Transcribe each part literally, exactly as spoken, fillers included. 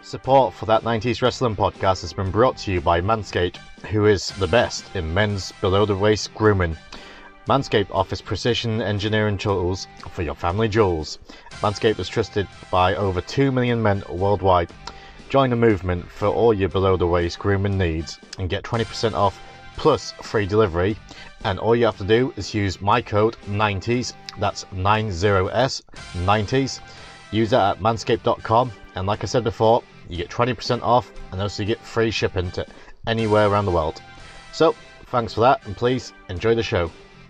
Support for That nineties Wrestling Podcast has been brought to you by Manscaped, who is the best in men's below-the-waist grooming. Manscaped offers precision engineering tools for your family jewels. Manscaped is trusted by over two million men worldwide. Join the movement for all your below-the-waist grooming needs and get twenty percent off plus free delivery. And all you have to do is use my code nineties, that's ninety S, nineties. Use that at manscaped dot com, and like I said before, you get twenty percent off and also you get free shipping to anywhere around the world. So, thanks for that, and please enjoy the show.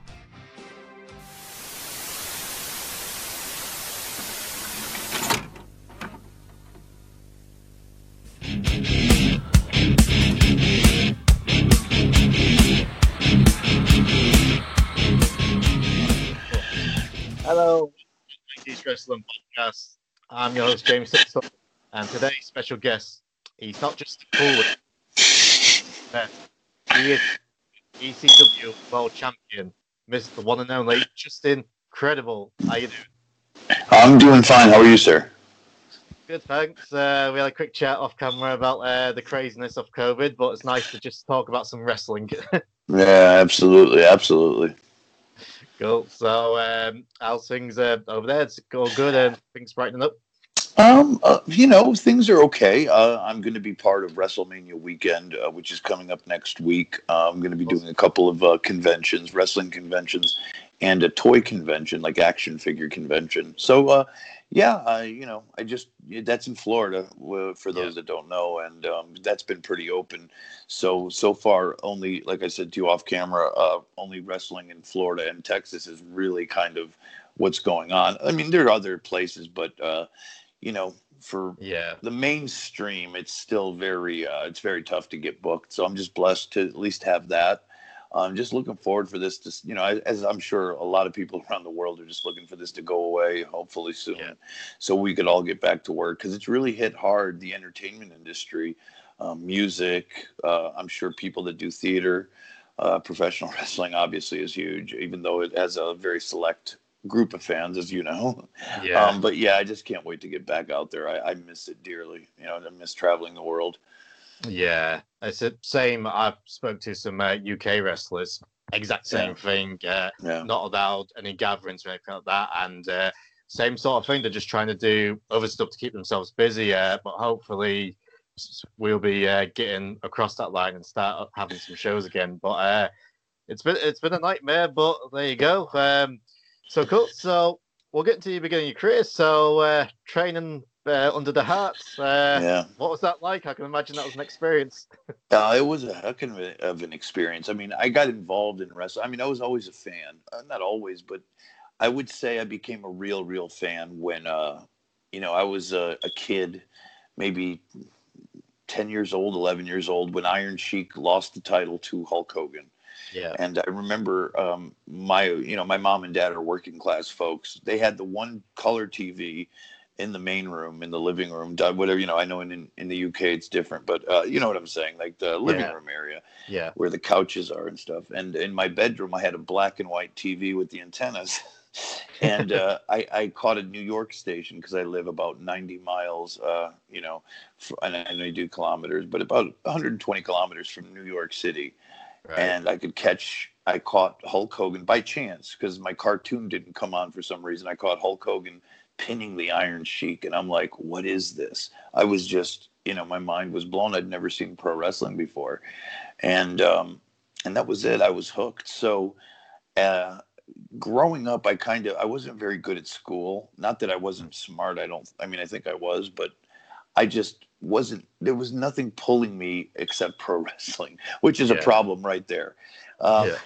Hello, nineties Wrestling Podcast. I'm your host, James Simpson, and today's special guest, he's not just a cool, uh, he is E C W World Champion, Mister One and Only Justin Credible. How you doing? I'm doing fine. How are you, sir? Good, thanks. Uh, we had a quick chat off camera about uh, the craziness of COVID, but it's nice to just talk about some wrestling. Yeah, absolutely, absolutely. Cool. So, um, how's things uh, over there? It's all good and things brightening up? Um, uh, you know, things are okay. Uh, I'm going to be part of WrestleMania weekend, uh, which is coming up next week. Uh, I'm going to be doing a couple of uh, conventions, wrestling conventions, and a toy convention, like action figure convention. So, uh, yeah, uh, you know, I just that's in Florida uh, for those Yeah. that don't know, and um, that's been pretty open. So so far, only like I said to you off camera, uh, only wrestling in Florida and Texas is really kind of what's going on. I mean, there are other places, but uh, you know, for Yeah. the mainstream, it's still very uh, it's very tough to get booked. So I'm just blessed to at least have that. I'm just looking forward for this to, you know, as I'm sure a lot of people around the world are just looking for this to go away, hopefully soon, Yeah. so we could all get back to work, because it's really hit hard the entertainment industry, um, music. Uh, I'm sure people that do theater, uh, professional wrestling obviously is huge, even though it has a very select group of fans, as you know. Yeah. Um, but yeah, I just can't wait to get back out there. I, I miss it dearly. You know, I miss traveling the world. Yeah, it's the same. I've spoke to some uh, U K wrestlers, exact same Yeah. thing. Uh, Yeah. not allowed any gatherings or anything like that, and uh, same sort of thing. They're just trying to do other stuff to keep themselves busy. Uh, but hopefully, s- we'll be uh, getting across that line and start having some shows again. But uh, it's been it's been a nightmare. But there you go. Um, so cool. So we'll get into the beginning of your career. So uh, training uh, under the Hearts. Uh, Yeah. what was that like? I can imagine that was an experience. Uh, it was a heck of, a, of an experience. I mean, I got involved in wrestling. I mean, I was always a fan. Uh, not always, but I would say I became a real, real fan when, uh, you know, I was a, a kid, maybe ten years old, eleven years old, when Iron Sheik lost the title to Hulk Hogan. Yeah. And I remember um, my, you know, my mom and dad are working class folks. They had the one color T V in the main room, in the living room, whatever, you know, I know in, in the U K it's different, but uh, you know what I'm saying? Like the living Yeah. room area Yeah. where the couches are and stuff. And in my bedroom, I had a black and white T V with the antennas. And uh, I, I caught a New York station because I live about ninety miles, uh, you know, fr- and I know you do kilometers, but about one hundred twenty kilometers from New York City. Right. And I could catch, I caught Hulk Hogan by chance because my cartoon didn't come on for some reason. I caught Hulk Hogan pinning the Iron Sheik, and I'm like, what is this? I was just, you know, my mind was blown. I'd never seen pro wrestling before. And, um, and that was it. I was hooked. So, uh, growing up, I kind of, I wasn't very good at school. Not that I wasn't smart. I don't, I mean, I think I was, but I just wasn't, there was nothing pulling me except pro wrestling, which is a Yeah. problem right there. Um, Yeah.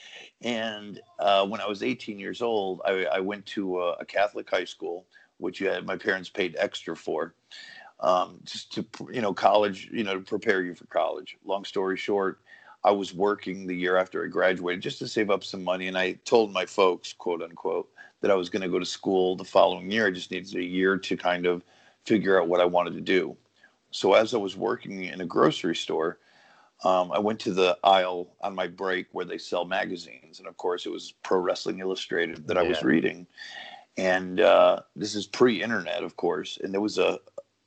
and uh, when I was eighteen years old, I, I went to a, a Catholic high school, which you had, my parents paid extra for, um, just to, you know, college, you know, to prepare you for college. Long story short, I was working the year after I graduated just to save up some money. And I told my folks, quote unquote, that I was going to go to school the following year. I just needed a year to kind of figure out what I wanted to do. So as I was working in a grocery store, um, I went to the aisle on my break where they sell magazines. And of course, it was Pro Wrestling Illustrated that I was Yeah. reading. And uh, this is pre-internet, of course. And there was a,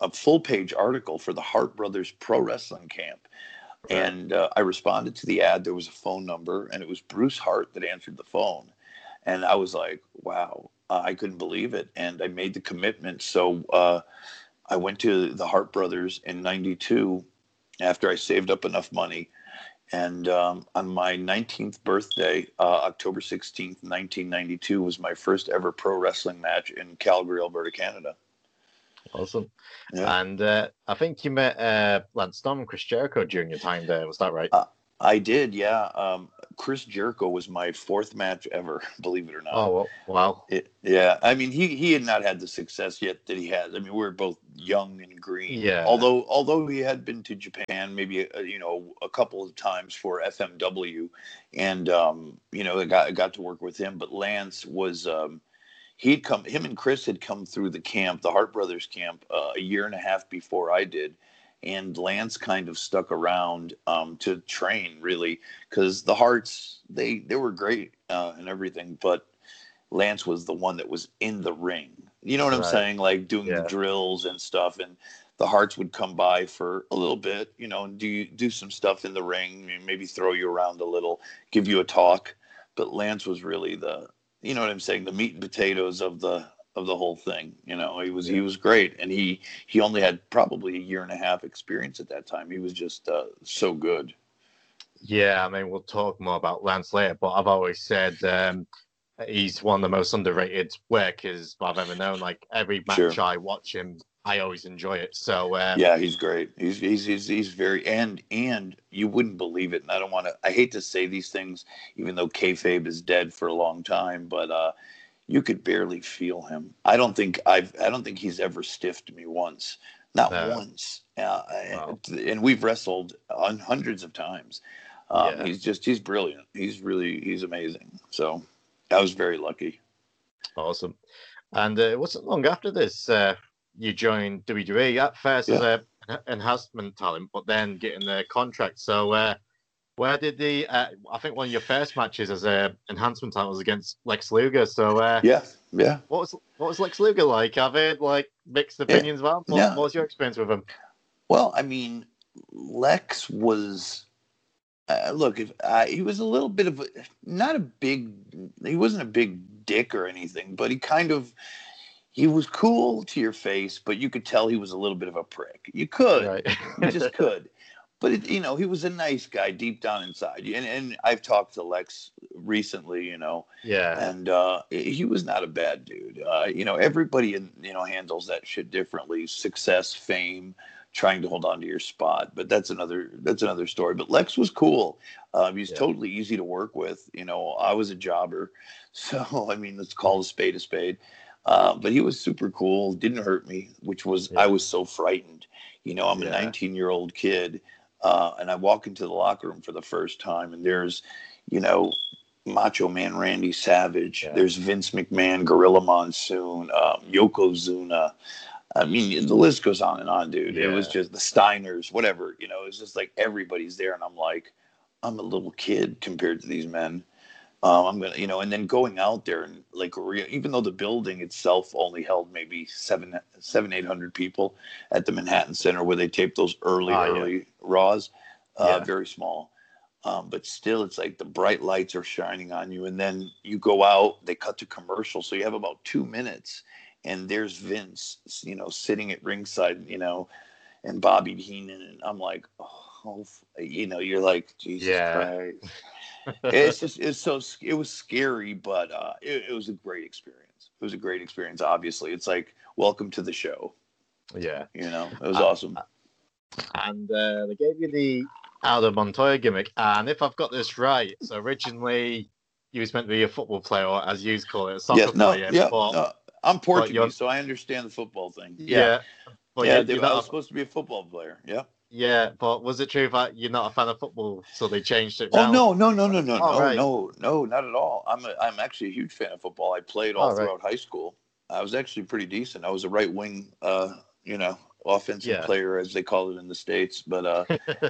a full page article for the Hart Brothers Pro Wrestling Camp. Right. And uh, I responded to the ad. There was a phone number, and it was Bruce Hart that answered the phone. And I was like, wow, uh, I couldn't believe it. And I made the commitment. So uh, I went to the Hart Brothers in ninety-two after I saved up enough money. And um, on my nineteenth birthday, uh, October sixteenth, nineteen ninety-two, was my first ever pro wrestling match in Calgary, Alberta, Canada. Awesome. Yeah. And uh, I think you met uh, Lance Storm and Chris Jericho during your time there. Was that right? Uh, I did, yeah. Um, Chris Jericho was my fourth match ever, believe it or not. Oh, wow. It, yeah, I mean, he, he had not had the success yet that he had. I mean, we were both young and green. Yeah. Although although he had been to Japan maybe a, you know a couple of times for F M W, and um, you know I got I got to work with him. But Lance was um, he'd come. Him and Chris had come through the camp, the Hart Brothers camp, uh, a year and a half before I did. And Lance kind of stuck around um, to train, really, because the Harts, they, they were great uh, and everything, but Lance was the one that was in the ring. You know what I'm Right. saying? Like doing Yeah. the drills and stuff. And the Harts would come by for a little bit, you know, and do do some stuff in the ring, maybe throw you around a little, give you a talk. But Lance was really the, you know what I'm saying, the meat and potatoes of the of the whole thing. You know, he was Yeah. he was great, and he he only had probably a year and a half experience at that time. He was just uh, so good. Yeah, I mean, we'll talk more about Lance later, but I've always said um, he's one of the most underrated workers I've ever known. Like every match Sure. I watch him, I always enjoy it. So um, Yeah, he's great. He's he's he's, he's very and and you wouldn't believe it. And I don't want to. I hate to say these things, even though kayfabe is dead for a long time. But uh, you could barely feel him. I don't think I've. I don't think he's ever stiffed me once. Not No. once. Uh, Wow. And we've wrestled on hundreds of times. Um, Yeah. He's just he's brilliant. He's really he's amazing. So I was very lucky. Awesome. And uh, it wasn't long after this uh, you joined W W E at first Yeah. as a an enhancement talent, but then getting the contract. So uh, where did the uh, I think one of your first matches as a enhancement talent was against Lex Luger. So uh, Yeah, yeah. what was what was Lex Luger like? I've heard like mixed opinions about him. What, Yeah. what was your experience with him? Well, I mean, Lex was. Uh, look, if uh, he was a little bit of a, not a big, he wasn't a big dick or anything, but he kind of, he was cool to your face, but you could tell he was a little bit of a prick. You could, Right. you just could. But it, you know, he was a nice guy deep down inside. And and I've talked to Lex recently, you know, Yeah. and uh, he was not a bad dude. Uh, you know, everybody you know handles that shit differently. Success, fame, trying to hold on to your spot, but that's another that's another story. But Lex was cool. Um, he's Yeah. totally easy to work with. You know, I was a jobber, so I mean, let's call a spade a spade. Uh, but he was super cool. Didn't hurt me, which was Yeah. I was so frightened. You know, I'm a Yeah. nineteen year old kid, uh, and I walk into the locker room for the first time, and there's, you know, Macho Man Randy Savage. Yeah. There's Vince McMahon, Gorilla Monsoon, um, Yokozuna. I mean, the list goes on and on, dude. It was Yeah. just the Steiners, whatever, you know, it's just like everybody's there. And I'm like, I'm a little kid compared to these men. Um, I'm going to, you know, and then going out there and like, re- even though the building itself only held maybe seven, seven, eight hundred people at the Manhattan Center where they taped those early, Ah, yeah. early Raws, uh, Yeah. very small. Um, but still, it's like the bright lights are shining on you. And then you go out, they cut to commercial. So you have about two minutes. And there's Vince, you know, sitting at ringside, you know, and Bobby Heenan. And I'm like, oh, you know, you're like, Jesus Yeah. Christ. It's just, it's so, it was scary, but uh, it, it was a great experience. It was a great experience, obviously. It's like, welcome to the show. Yeah. You know, it was Uh, awesome. And uh, they gave you the Aldo Montoya gimmick. And if I've got this right, so originally you was meant to be a football player, or as you call it, a soccer Yes, no, player. yeah, but, no, I'm Portuguese, you're- so I understand the football thing. yeah. Yeah, But yeah, you're, they- you're I not was a- supposed to be a football player. Yeah. yeah, but was it true that you're not a fan of football, so they changed it Oh round? no, no, no, no, no, All no, right. no, no, not at all. I'm a, I'm actually a huge fan of football. I played all All right. throughout high school. I was actually pretty decent. I was a right wing, uh, you know, offensive Yeah. player as they call it in the States. But uh,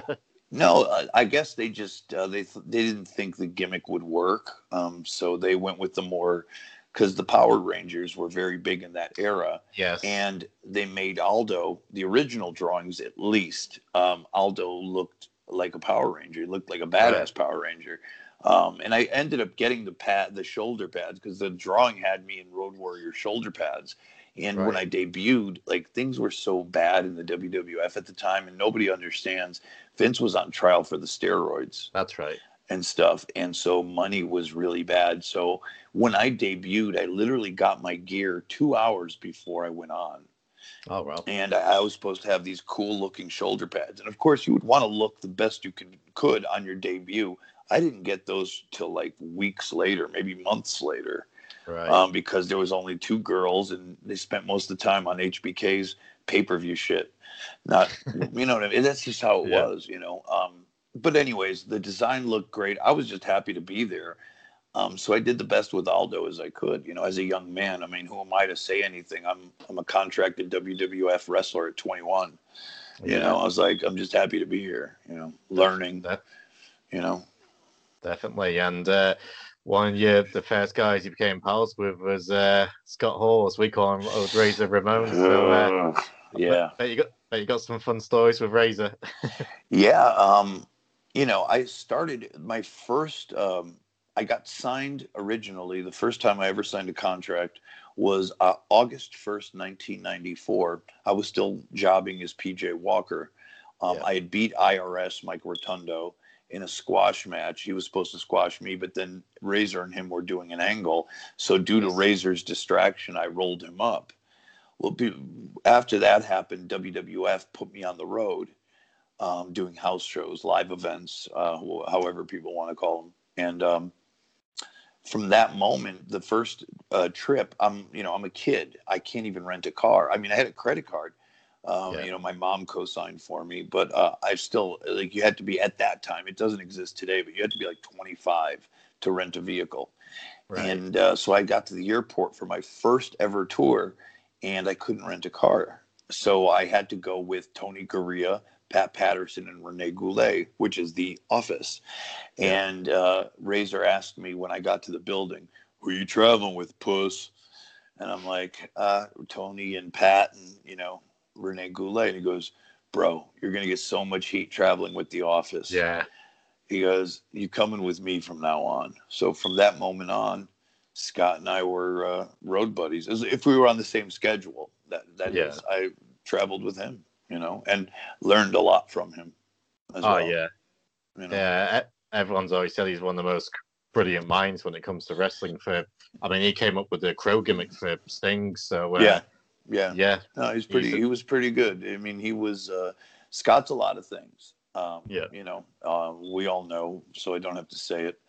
no, I, I guess they just uh, they th- they didn't think the gimmick would work, um, so they went with the more because the Power Rangers were very big in that era. Yes. And they made Aldo, the original drawings at least, um, Aldo looked like a Power Ranger. He looked like a badass Right. Power Ranger. Um, and I ended up getting the pad, the shoulder pads, because the drawing had me in Road Warrior shoulder pads. And Right. when I debuted, like things were so bad in the W W F at the time, and nobody understands. Vince was on trial for the steroids That's right. and stuff, and so money was really bad. So when I debuted, I literally got my gear two hours before I went on. Oh, well. And I was supposed to have these cool looking shoulder pads. And of course, you would want to look the best you could, could on your debut. I didn't get those till like weeks later, maybe months later, Right. um, because there was only two girls and they spent most of the time on H B K's pay-per-view shit. Not, you know what I mean? That's just how it Yeah. was, you know. Um, but anyways, the design looked great. I was just happy to be there. Um, so I did the best with Aldo as I could, you know, as a young man. I mean, who am I to say anything? I'm I'm a contracted W W F wrestler at twenty-one. You Yeah. know, I was like, I'm just happy to be here, you know, learning, That, you know. definitely. And uh, one of your, the first guys you became pals with was uh, Scott Hall, as we call him, old Razor Ramon. So uh, Yeah. bet you got bet you got some fun stories with Razor. Yeah. Um, you know, I started my first, um, I got signed originally. The first time I ever signed a contract was uh, August first, nineteen ninety-four. I was still jobbing as P J Walker. Um, Yeah. I had beat I R S Mike Rotundo in a squash match. He was supposed to squash me, but then Razor and him were doing an angle. So due to Yes. Razor's distraction, I rolled him up. Well, be, after that happened, W W F put me on the road, um, doing house shows, live events, uh, however people want to call them. And um, from that moment, the first uh, trip, I'm, you know, I'm a kid. I can't even rent a car. I mean, I had a credit card. Um, Yeah. You know, my mom co-signed for me, but uh, I still, like, you had to be at that time. It doesn't exist today, but you had to be like twenty-five to rent a vehicle. Right. And uh, so I got to the airport for my first ever tour, and I couldn't rent a car. So I had to go with Tony Gurria, Pat Patterson, and Rene Goulet, which is the office. Yeah. And uh, Razor asked me when I got to the building, "Who are you traveling with, puss?" And I'm like, uh, Tony and Pat and, you know, Rene Goulet. And he goes, "Bro, you're going to get so much heat traveling with the office." Yeah. He goes, "You coming with me from now on." So from that moment on, Scott and I were uh, road buddies. As if we were on the same schedule. That that Yeah. is, I traveled with him, you know, and learned a lot from him as Oh well. yeah. You know? Yeah. e- Everyone's always said he's one of the most brilliant minds when it comes to wrestling. For I mean, he came up with the crow gimmick for Sting. So uh, Yeah, yeah. yeah. No, he's pretty. He's He was pretty good. I mean, he was. Uh, Scott's a lot of things. Um, Yeah. You know, uh, we all know, so I don't have to say it.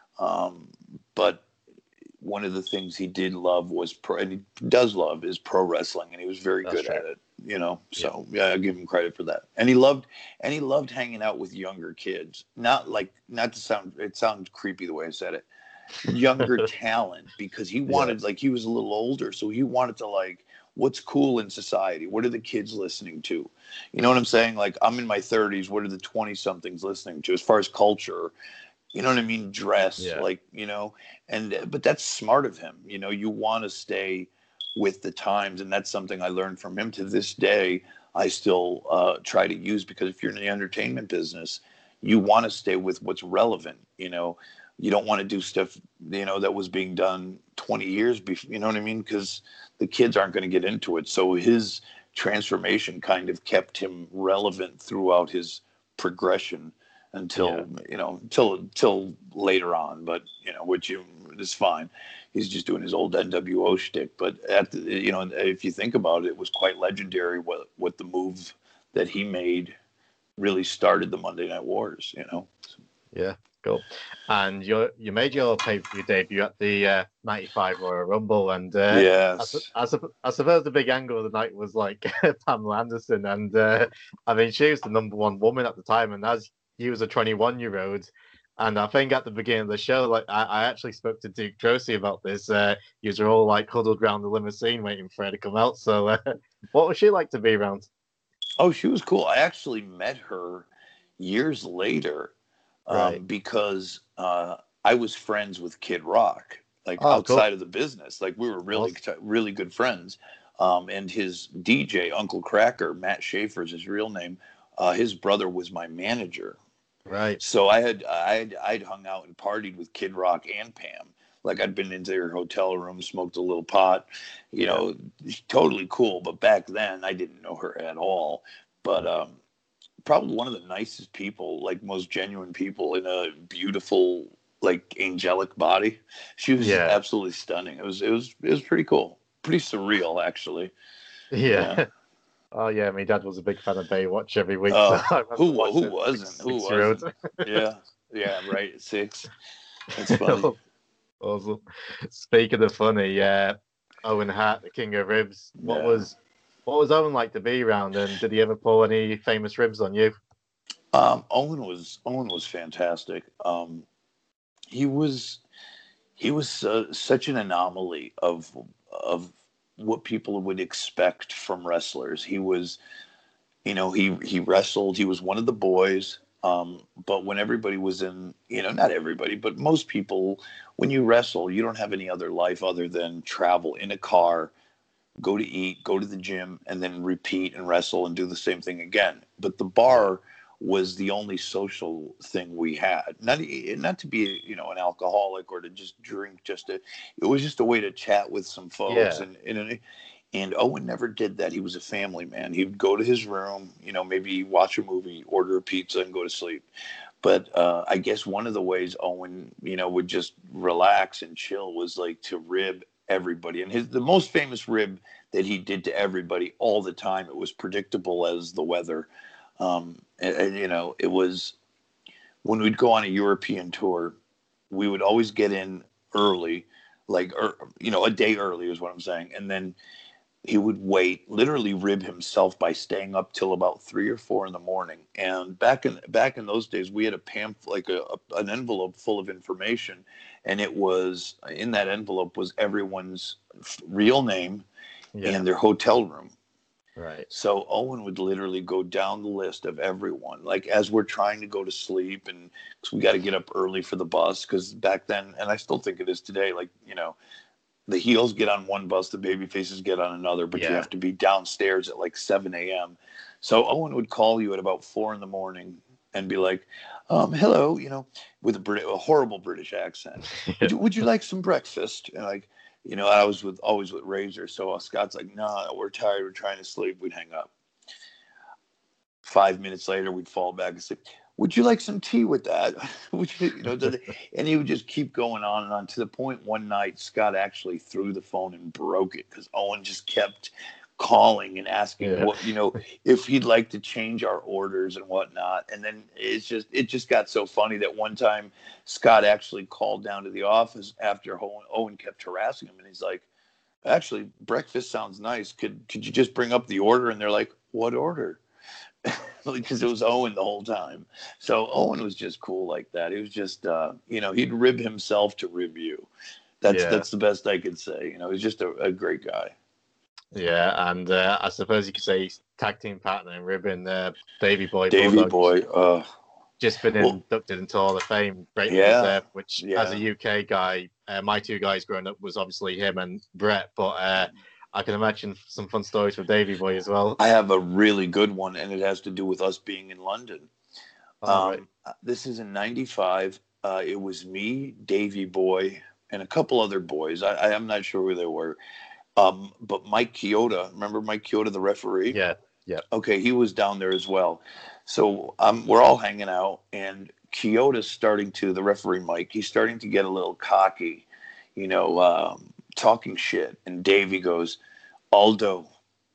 Um, but one of the things he did love was pro, and he does love is pro wrestling, and he was very That's good true. at it. You know, so yeah. yeah, I give him credit for that. And he loved, and he loved hanging out with younger kids. Not like, not to sound, it sounds creepy the way I said it. Younger talent, because he wanted, Yeah. like, he was a little older, so he wanted to, like, what's cool in society? What are the kids listening to? You know what I'm saying? Like, I'm in my thirties. What are the twenty somethings listening to as far as culture? You know what I mean? Dress, Yeah. like, you know, and, but that's smart of him. You know, you want to stay with the times. And that's something I learned from him. To this day, I still uh, try to use, because if you're in the entertainment business, you want to stay with what's relevant. You know, you don't want to do stuff, you know, that was being done twenty years before, you know what I mean? Because the kids aren't going to get into it. So his transformation kind of kept him relevant throughout his progression until, Yeah. you know, till till later on. But, you know, which you, is fine. He's just doing his old N W O shtick. But at the, you know, if you think about it, it was quite legendary what what the move that he made really started the Monday Night Wars. You know. Yeah. Cool. And you you made your pay per view debut at the uh, ninety-five Royal Rumble, and uh, I, su- Yes. I, su- I suppose the big angle of the night was like Pamela Anderson, and uh, I mean she was the number one woman at the time, and as you was a twenty-one year old, and I think at the beginning of the show, like I, I actually spoke to Duke Drosy about this. Uh, you were all like huddled around the limousine waiting for her to come out. So, uh, what was she like to be around? Oh, she was cool. I actually met her years later, Right. um, because uh, I was friends with Kid Rock. like Oh, cool. outside of the business. Like we were really, Awesome. really good friends. Um, and his D J, Uncle Cracker, Matt Schaefer is his real name. Uh, his brother was my manager. Right. So I had I'd I'd hung out and partied with Kid Rock and Pam. Like I'd been into their hotel room, smoked a little pot, you Yeah. know, totally cool. But back then I didn't know her at all. But um, probably one of the nicest people, like most genuine people in a beautiful, like angelic body. She was just Yeah. absolutely stunning. It was it was it was pretty cool, pretty surreal actually. Yeah. Yeah. Oh yeah, my dad was a big fan of Baywatch every week, so Uh, I remember who who watching it as a six wasn't? Who six year old. wasn't? Yeah. Yeah. Right. At six. That's funny. Awesome. Speaking of funny, yeah, Owen Hart, the King of Ribs. What Yeah. was what was Owen like to be around, and did he ever pull any famous ribs on you? Um, Owen was Owen was fantastic. Um, he was he was uh, such an anomaly of of what people would expect from wrestlers. He was, you know, he he wrestled. He was one of the boys. Um, but when everybody was in, you know, not everybody, but most people, when you wrestle, you don't have any other life other than travel in a car, go to eat, go to the gym, and then repeat and wrestle and do the same thing again. But the Yeah. bar was the only social thing we had. Not not to be, you know, an alcoholic or to just drink. Just to, it was just a way to chat with some folks. Yeah. And and and Owen never did that. He was a family man. He would go to his room, you know, maybe watch a movie, order a pizza, and go to sleep. But uh, I guess one of the ways Owen, you know, would just relax and chill was like to rib everybody. And his the most famous rib that he did to everybody all the time. It was predictable as the weather. Um, and, and, you know, it was when we'd go on a European tour, we would always get in early, like, or, you know, a day early is what I'm saying. And then he would wait, literally rib himself by staying up till about three or four in the morning. And back in back in those days, we had a pamphlet, like a, a an envelope full of information, and it was in that envelope was everyone's real name Yeah. and their hotel room. Right. So Owen would literally go down the list of everyone, like as we're trying to go to sleep, and cause we got to get up early for the bus. Because back then, and I still think it is today, like you know, the heels get on one bus, the baby faces get on another, but you Yeah. have to be downstairs at like seven a m. So Owen would call you at about four in the morning and be like, um, hello, you know, with a, Brit- a horrible British accent. Would you, would you like some breakfast? And like, you know, I was with always with Razor. So Scott's like, no, nah, we're tired. We're trying to sleep. We'd hang up. Five minutes later, we'd fall back and say, would you like some tea with that? Would you, you know, and he would just keep going on and on to the point one night Scott actually threw the phone and broke it because Owen just kept calling and asking Yeah. what, you know, if he'd like to change our orders and whatnot. And then it's just, it just got so funny that one time Scott actually called down to the office after Owen, Owen kept harassing him. And he's like, actually, breakfast sounds nice. Could, could you just bring up the order? And they're like, what order? Because it was Owen the whole time. So Owen was just cool like that. He was just, uh, you know, he'd rib himself to rib you. That's Yeah. that's the best I could say. You know, he's just a, a great guy. Yeah. And uh, I suppose you could say he's tag team partner in ribbon, uh, Davy Boy Davy Bulldog. Boy. Uh, Just been well, inducted into Hall of Fame, greatly yeah, deserved. Which, as yeah. a U K guy, uh, my two guys growing up was obviously him and Brett. But uh, I can imagine some fun stories with Davy Boy as well. I have a really good one, and it has to do with us being in London. All right. Um, this is in ninety-five. Uh, it was me, Davy Boy, and a couple other boys. I, I, I'm not sure who they were. Um, but Mike Chioda, remember Mike Chioda, the referee? Yeah. Yeah. Okay, he was down there as well. So um, we're all hanging out, and Chioda's starting to, the referee Mike, he's starting to get a little cocky, you know, um, talking shit. And Davey goes, Aldo,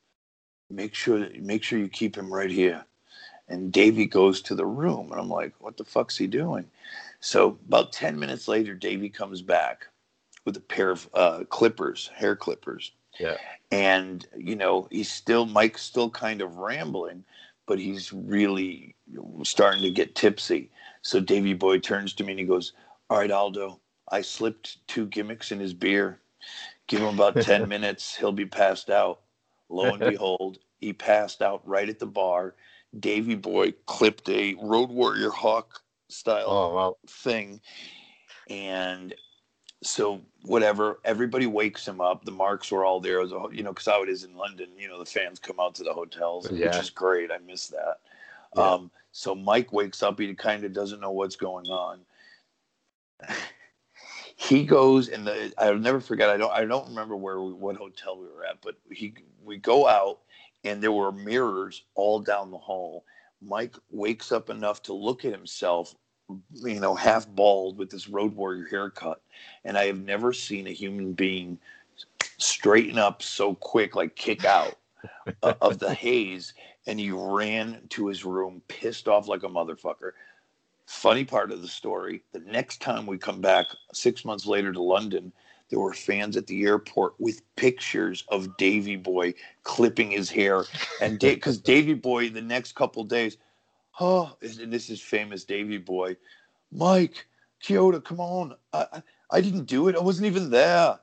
make sure make sure you keep him right here. And Davey goes to the room, and I'm like, what the fuck's he doing? So about ten minutes later, Davey comes back with a pair of uh, clippers, hair clippers. Yeah. And, you know, he's still, Mike's still kind of rambling, but he's really starting to get tipsy. So Davey Boy turns to me and he goes, all right, Aldo, I slipped two gimmicks in his beer. Give him about ten minutes. He'll be passed out. Lo and behold, he passed out right at the bar. Davey Boy clipped a Road Warrior Hawk style Oh well. thing. And so whatever, everybody wakes him up. The marks were all there, you know, because how it is in London. You know, the fans come out to the hotels, which Yeah, is great. I miss that. yeah, Um, so Mike wakes up. He kind of doesn't know what's going on. He goes and the I'll never forget. I don't I don't remember where we, what hotel we were at, but he we go out and there were mirrors all down the hall. Mike wakes up enough to look at himself, you know, half bald with this Road Warrior haircut, and I have never seen a human being straighten up so quick, like kick out uh, of the haze. And he ran to his room, pissed off like a motherfucker. Funny part of the story, the next time we come back six months later to London, there were fans at the airport with pictures of Davy Boy clipping his hair. And because Davy Boy, the next couple days, oh, and this is famous Davy Boy, Mike, Kyoto, come on. I, I, I didn't do it. I wasn't even there.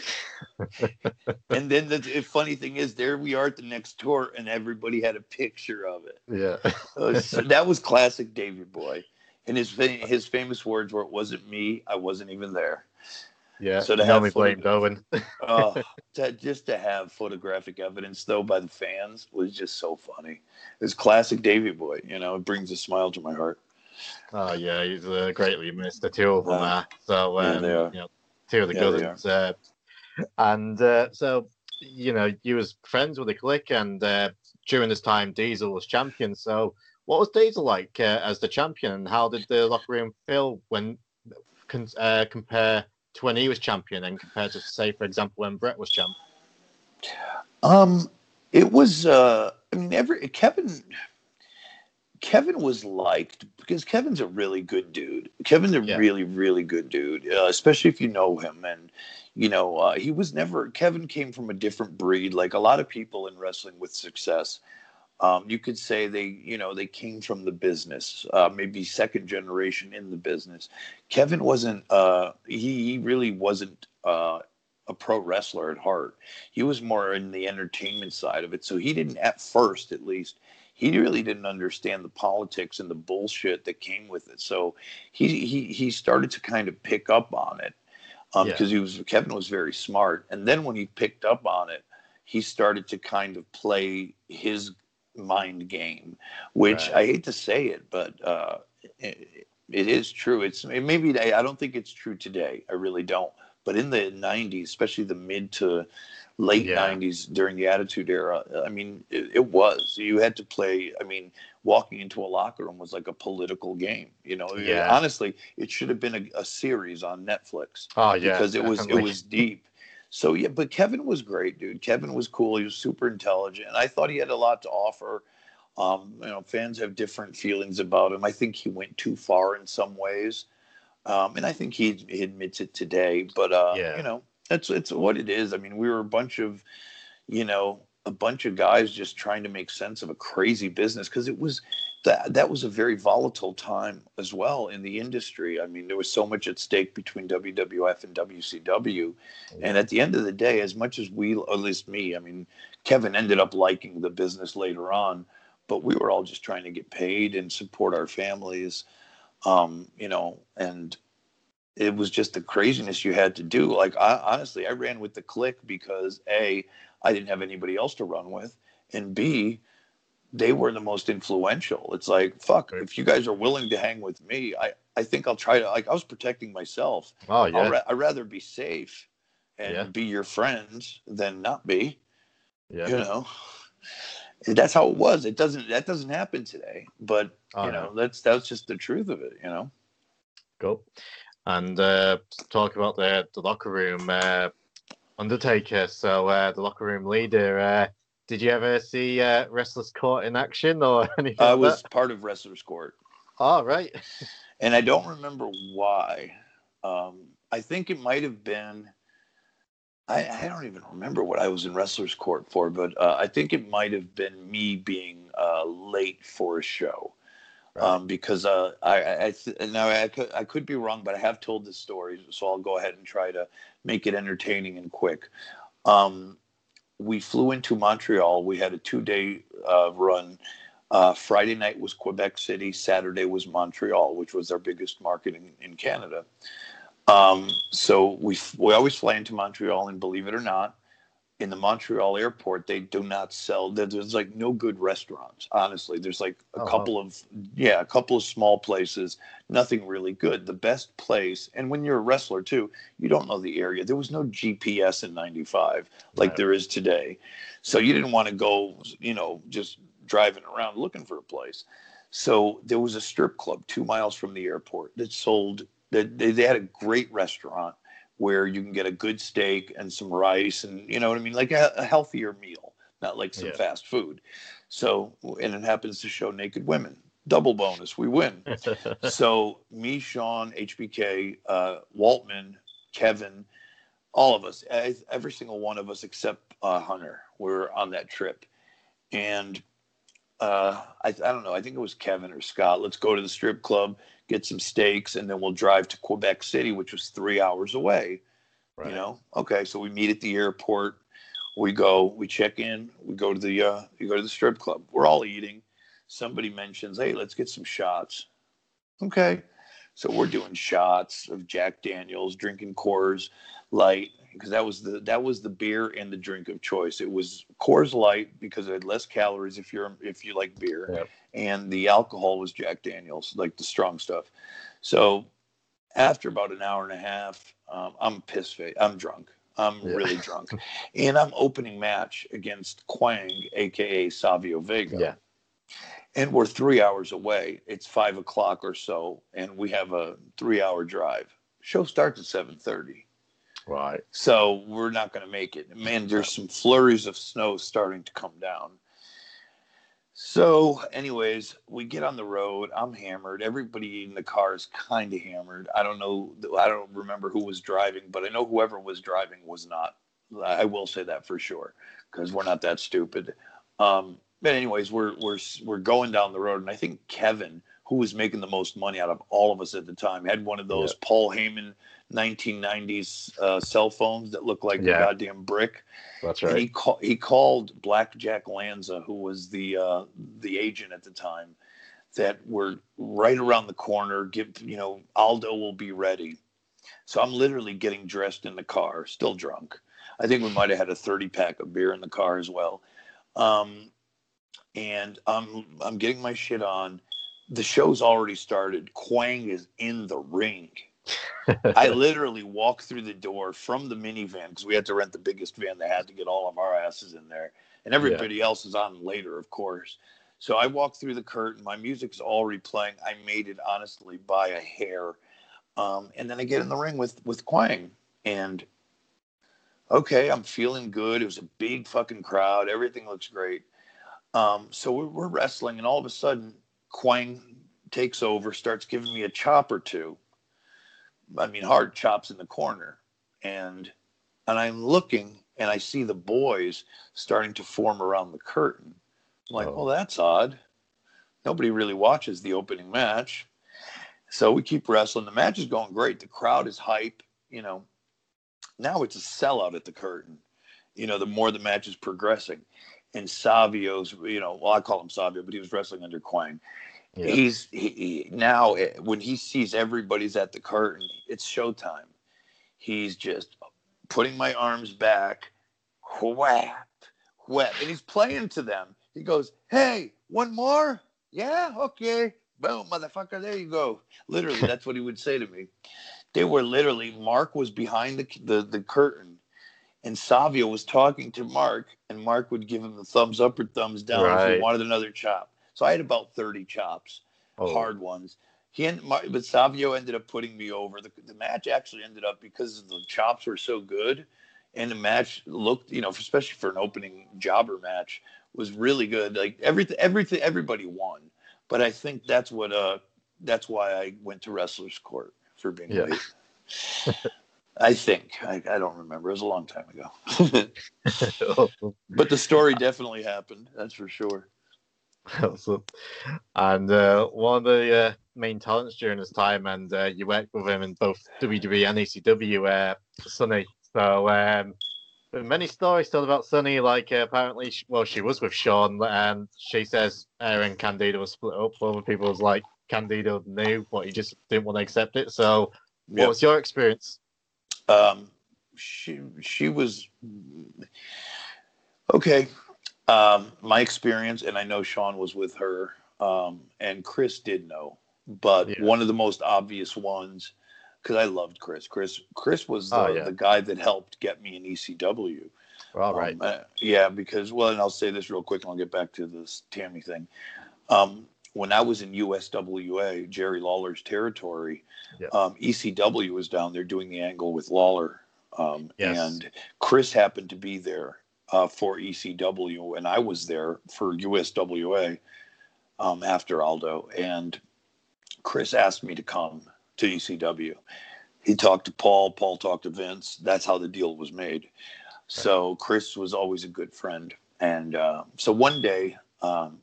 And then the, the funny thing is, there we are at the next tour, and everybody had a picture of it. yeah. Uh, so that was classic Davy Boy. And his his famous words were, "It wasn't me. I wasn't even there." Yeah, So to you have only photo- blamed Owen. uh, to, just to have photographic evidence though by the fans was just so funny. It's classic Davy Boy. You know, it brings a smile to my heart. Oh yeah, he's uh, greatly missed. The two of them Uh, are. So yeah, um, they are. you know, two of the Yeah, good they ones. Uh, and uh, so you know, you was friends with the Click, and uh, during this time, Diesel was champion. So what was Diesel like uh, as the champion, and how did the locker room feel when con- uh, compare to when he was champion, and compared to say, for example, when Brett was champ? Um, it was. Uh, I mean, every Kevin. Kevin was liked because Kevin's a really good dude. Kevin's a Yeah, really, really good dude, uh, especially if you know him. And, you know, uh, he was never, Kevin came from a different breed. Like a lot of people in wrestling with success, um, you could say they, you know, they came from the business, uh, maybe second generation in the business. Kevin wasn't, uh, he, he really wasn't uh, a pro wrestler at heart. He was more in the entertainment side of it. So he didn't, at first at least, he really didn't understand the politics and the bullshit that came with it. So he he he started to kind of pick up on it um, yeah, because he was Kevin was very smart. And then when he picked up on it, he started to kind of play his mind game, which right. I hate to say it, but uh, it, it is true. It's maybe I don't think it's true today. I really don't. But in the nineties, especially the mid to late Yeah, nineties during the Attitude Era, I mean, it, it was. You had to play. I mean, walking into a locker room was like a political game. You know, yeah. honestly, it should have been a, a series on Netflix Oh yeah, because it was it definitely. was deep. So yeah, but Kevin was great, dude. Kevin was cool. He was super intelligent. I thought he had a lot to offer. Um, you know, fans have different feelings about him. I think he went too far in some ways, um, and I think he, he admits it today. But uh, you Yeah, know, it's it's what it is. I mean, we were a bunch of, you know, a bunch of guys just trying to make sense of a crazy business because it was that that was a very volatile time as well in the industry. I mean, there was so much at stake between W W F and W C W, and yeah, at the end of the day, as much as we, or at least me, I mean, Kevin ended up liking the business later on, but we were all just trying to get paid and support our families, um, you know, and it was just the craziness you had to do. Like, I, honestly, I ran with the Click because A, I didn't have anybody else to run with, and B, they were the most influential. It's like, fuck, right. if you guys are willing to hang with me, I, I think I'll try to, like, I was protecting myself. Oh I'll yeah, ra- I'd rather be safe yeah, and be your friends than not be, yeah. you know? And that's how it was. It doesn't, that doesn't happen today, but Oh you no, know, that's, that's just the truth of it, you know? cool. And uh, talk about the the locker room, uh, Undertaker. So uh, the locker room leader. Uh, did you ever see uh, Restless Court in action or anything I like that? was part of Wrestler's Court. Oh right. And I don't remember why. Um, I think it might have been. I, I don't even remember what I was in wrestler's court for, but uh, I think it might have been me being uh, late for a show Right. um, because uh, I, I th- now I could, I could be wrong, but I have told this story, so I'll go ahead and try to make it entertaining and quick. Um, we flew into Montreal. We had a two day uh, run. Uh, Friday night was Quebec City. Saturday was Montreal, which was our biggest market in, in Canada. Um, so we we always fly into Montreal, and believe it or not, in the Montreal airport, they do not sell. There's like no good restaurants. Honestly, there's like a Oh, wow. couple of yeah, a couple of small places. Nothing really good. The best place, and when you're a wrestler too, you don't know the area. There was no G P S in ninety-five like No. there is today, so you didn't want to go, you know, just driving around looking for a place. So there was a strip club two miles from the airport that sold. That they, they had a great restaurant where you can get a good steak and some rice and you know what I mean, like a, a healthier meal, not like some Yeah. fast food. So, and it happens to show naked women. Double bonus, we win. So me, Sean, H B K, uh, Waltman, Kevin, all of us, every single one of us except uh, Hunter, were on that trip. And uh, I, I don't know. I think it was Kevin or Scott. Let's go to the strip club, get some steaks, and then we'll drive to Quebec City, which was three hours away. You Right. know, okay. So we meet at the airport. We go. We check in. We go to the. Uh, we go to the strip club. We're all eating. Somebody mentions, "Hey, let's get some shots." Okay. So we're doing shots of Jack Daniels, drinking Coors Light because that was the that was the beer and the drink of choice. It was Coors Light because it had less calories if you're if you like beer, Yep. and the alcohol was Jack Daniels, like the strong stuff. So after about an hour and a half, um, I'm piss face. I'm drunk. I'm Yeah. really drunk, and I'm opening match against Quang, aka Savio Vega. Yeah. And we're three hours away. It's five o'clock or so, and we have a three-hour drive. Show starts at seven thirty, Right. so we're not going to make it. Man, there's some flurries of snow starting to come down. So, anyways, we get on the road. I'm hammered. Everybody in the car is kind of hammered. I don't know. I don't remember who was driving, but I know whoever was driving was not. I will say that for sure because we're not that stupid. Um, but anyways, we're we're we're going down the road, and I think Kevin, who was making the most money out of all of us at the time, had one of those Yeah. Paul Heyman nineteen nineties uh, cell phones that looked like a Yeah. goddamn brick. That's And right. he call, he called Blackjack Lanza, who was the uh, the agent at the time, that we're right around the corner. Give you know Aldo will be ready. So I'm literally getting dressed in the car, still drunk. I think we might have had a thirty pack of beer in the car as well. Um, and I'm I'm getting my shit on. The show's already started. Quang is in the ring. I literally walked through the door from the minivan because we had to rent the biggest van they had to get all of our asses in there, and Yeah. everybody else is on later, of course. So I walked through the curtain. My music's already playing. I made it honestly by a hair, um, and then I get in the ring with with Quang, and okay, I'm feeling good. It was a big fucking crowd. Everything looks great. Um, so we're, we're wrestling, and all of a sudden, Quang takes over, starts giving me a chop or two. I mean, hard chops in the corner, and and I'm looking, and I see the boys starting to form around the curtain. I'm like, Oh. well, that's odd. Nobody really watches the opening match, so we keep wrestling. The match is going great. The crowd is hype. You know, now it's a sellout at the curtain. You know, the more the match is progressing. And Savio's, you know, well, I call him Savio, but he was wrestling under Quang. Yeah. He's he, he, now when he sees everybody's at the curtain, it's showtime. He's just putting my arms back, whap, whap, and he's playing to them. He goes, "Hey, one more? Yeah, okay, boom, motherfucker, there you go." Literally, that's what he would say to me. They were literally. Mark was behind the the, the curtain. And Savio was talking to Mark, and Mark would give him the thumbs up or thumbs down if he Right. wanted another chop. So I had about thirty chops, Oh. hard ones. He and but Savio ended up putting me over. The, the match actually ended up because the chops were so good, and the match looked, you know, especially for an opening jobber match, was really good. Like everything, everything, everybody won. But I think that's what uh, that's why I went to Wrestler's Court for being Yeah. late. I think. I, I don't remember. It was a long time ago. Awesome. But the story definitely happened. That's for sure. Awesome. And uh, one of the uh, main talents during this time, and uh, you worked with him in both W W E and E C W, uh, Sunny. So um, there are many stories told about Sunny. Like uh, apparently, she, well, she was with Sean, and she says her and Candido was split up. Other people was like Candido knew, but he just didn't want to accept it. So What was your experience? Um, she she was okay. Um, my experience, and I know Sean was with her, um, and Chris did know, but Yeah. one of the most obvious ones, because I loved Chris. Chris Chris was the Oh, yeah. the guy that helped get me in E C W. All right. Um, uh, yeah, because well, and I'll say this real quick, and I'll get back to this Tammy thing. Um, when I was in U S W A, Jerry Lawler's territory, Yeah. um, E C W was down there doing the angle with Lawler, um, Yes. and Chris happened to be there uh, for E C W, and I was there for U S W A um, after Aldo, and Chris asked me to come to E C W. He talked to Paul, Paul talked to Vince. That's how the deal was made. So Chris was always a good friend, and uh, so one day. Um,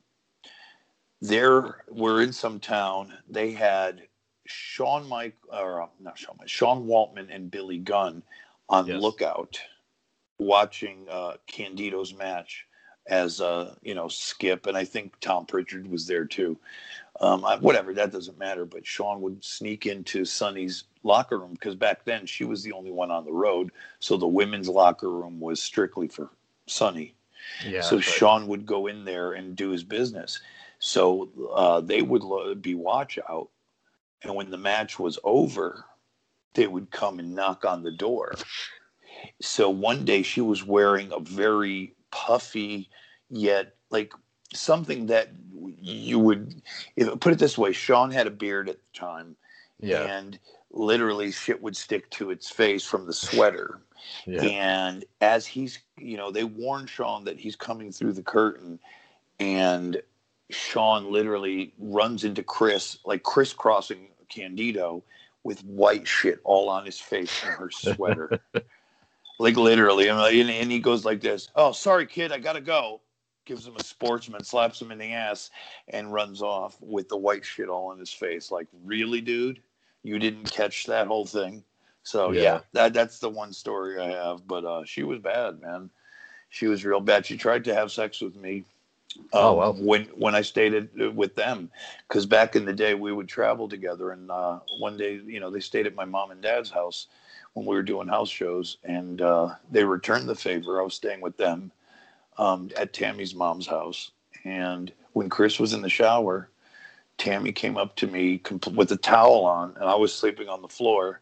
There, we're in some town. They had Shawn Mike, or uh, not Shawn Mike, Sean Waltman and Billy Gunn on Yes. lookout, watching uh, Candido's match as uh, you know Skip, and I think Tom Pritchard was there too. Um, I, whatever, that doesn't matter. But Sean would sneak into Sonny's locker room because back then she was the only one on the road, so the women's locker room was strictly for Sonny. Yeah. So right. Sean would go in there and do his business. So uh, they would lo- be watch out, and when the match was over, they would come and knock on the door. So one day she was wearing a very puffy, yet like something that you would if, put it this way. Sean had a beard at the time, Yeah. and literally shit would stick to its face from the sweater. Yeah. And as he's, you know, they warned Sean that he's coming through the curtain, and Sean literally runs into Chris, like crisscrossing Candido with white shit all on his face from her sweater. Like literally. And, and he goes like this, "Oh, sorry, kid, I got to go." Gives him a sportsman, slaps him in the ass, and runs off with the white shit all on his face. Like, really, dude? You didn't catch that whole thing? So, yeah, Yeah. that that's the one story I have. But uh, she was bad, man. She was real bad. She tried to have sex with me. Um, Oh, well. when when I stayed at, with them, because back in the day we would travel together, and uh, one day, you know, they stayed at my mom and dad's house when we were doing house shows, and uh, they returned the favor. I was staying with them um, at Tammy's mom's house, and when Chris was in the shower, Tammy came up to me compl- with a towel on, and I was sleeping on the floor,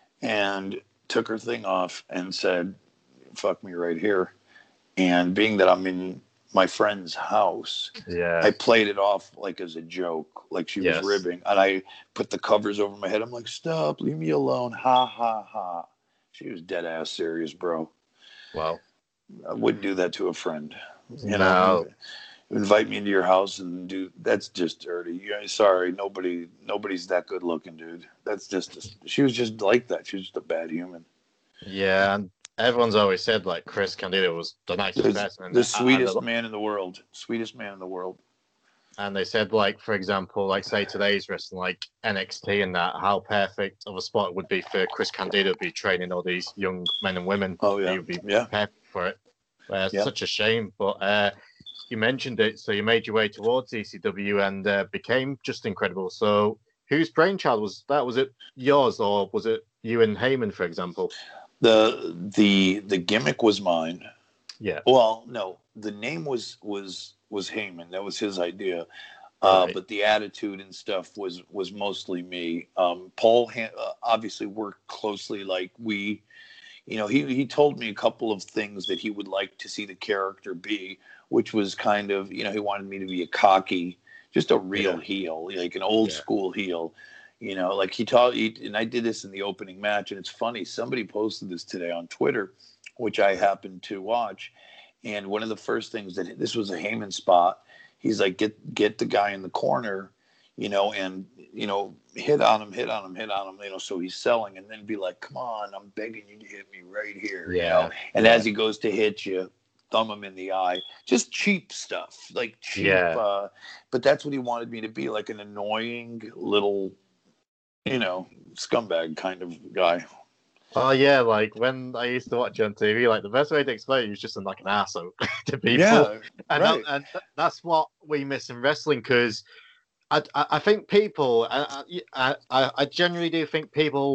and took her thing off and said, "Fuck me right here." And being that I'm in my friend's house, Yeah. I played it off like as a joke, like she Yes. was ribbing, and I put the covers over my head. I'm like, "Stop, leave me alone." Ha ha ha. She was dead ass serious, bro. Wow. I wouldn't do that to a friend. You No. know, you invite me into your house and do that's just dirty. You sorry, nobody nobody's that good looking, dude. That's just a, she was just like that. She was just a bad human. Yeah, and everyone's always said like Chris Candido was the nicest The, person, and, the and, sweetest and, man in the world. Sweetest man in the world. and they said like, for example, like say today's wrestling, like N X T, and that how perfect of a spot it would be for Chris Candido to be training all these young men and women. Oh yeah, he would be yeah. perfect for it. Uh, it's Yeah. such a shame, but uh, you mentioned it, so you made your way towards E C W and uh, became just incredible. So, whose brainchild was that? Was it yours, or was it you and Heyman, for example? The the the gimmick was mine. Yeah. Well, no, the name was was was Heyman. That was his idea. Uh, Right. But the attitude and stuff was was mostly me. Um, Paul ha- uh, obviously worked closely. Like we, you know, he he told me a couple of things that he would like to see the character be, which was kind of, you know, he wanted me to be a cocky, just a real Yeah. heel, like an old Yeah. school heel. You know, like he taught, he, and I did this in the opening match, and it's funny. Somebody posted this today on Twitter, which I happened to watch, and one of the first things that this was a Heyman spot. He's like, get get the guy in the corner, you know, and you know, hit on him, hit on him, hit on him, you know. So he's selling, and then be like, come on, I'm begging you to hit me right here, Yeah. you know. And Yeah. as he goes to hit you, thumb him in the eye, just cheap stuff, like cheap. Yeah. Uh, but that's what he wanted me to be, like an annoying little, you know, scumbag kind of guy. Oh yeah, like when I used to watch on T V, like the best way to explain it was just like an asshole to people. Yeah, and right. that, and that's what we miss in wrestling, because I, I I think people I, I I I genuinely do think people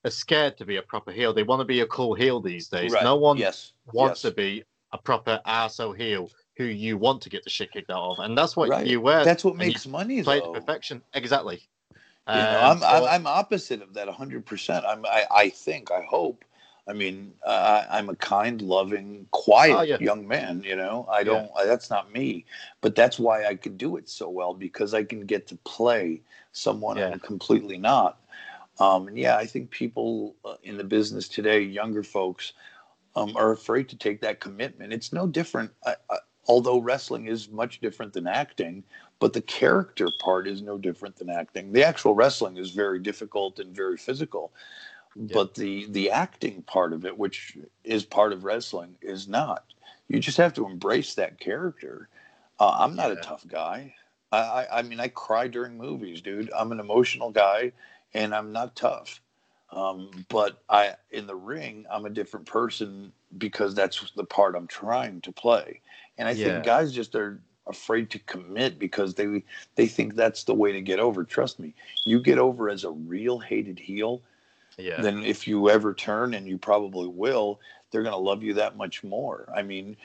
are scared to be a proper heel. They want to be a cool heel these days. Right. No one Yes. wants Yes. to be a proper arsehole heel who you want to get the shit kicked out of. And that's what Right. you were. That's what And you makes money, played to though. perfection. Exactly. You know, Um, I'm I'm but I'm opposite of that one hundred percent. I'm I, I think I hope. I mean, uh, I'm a kind, loving, oh quiet yeah, young man. You know, I yeah, don't. That's not me, but that's why I can do it so well because I can get to play someone yeah, I'm completely not. Um, and yeah, I think people uh, in the business today, younger folks, um, are afraid to take that commitment. It's no different. I, I, although wrestling is much different than acting, but the character part is no different than acting. The actual wrestling is very difficult and very physical, yeah, but the the acting part of it, which is part of wrestling, is not. You just have to embrace that character. Uh, I'm not a yeah, tough guy. I, I I mean, I cry during movies, dude. I'm an emotional guy, and I'm not tough. Um, but I, in the ring, I'm a different person because that's the part I'm trying to play. And I think yeah, guys just are afraid to commit because they they think that's the way to get over. Trust me, you get over as a real hated heel, yeah, then if you ever turn, and you probably will, they're going to love you that much more. I mean,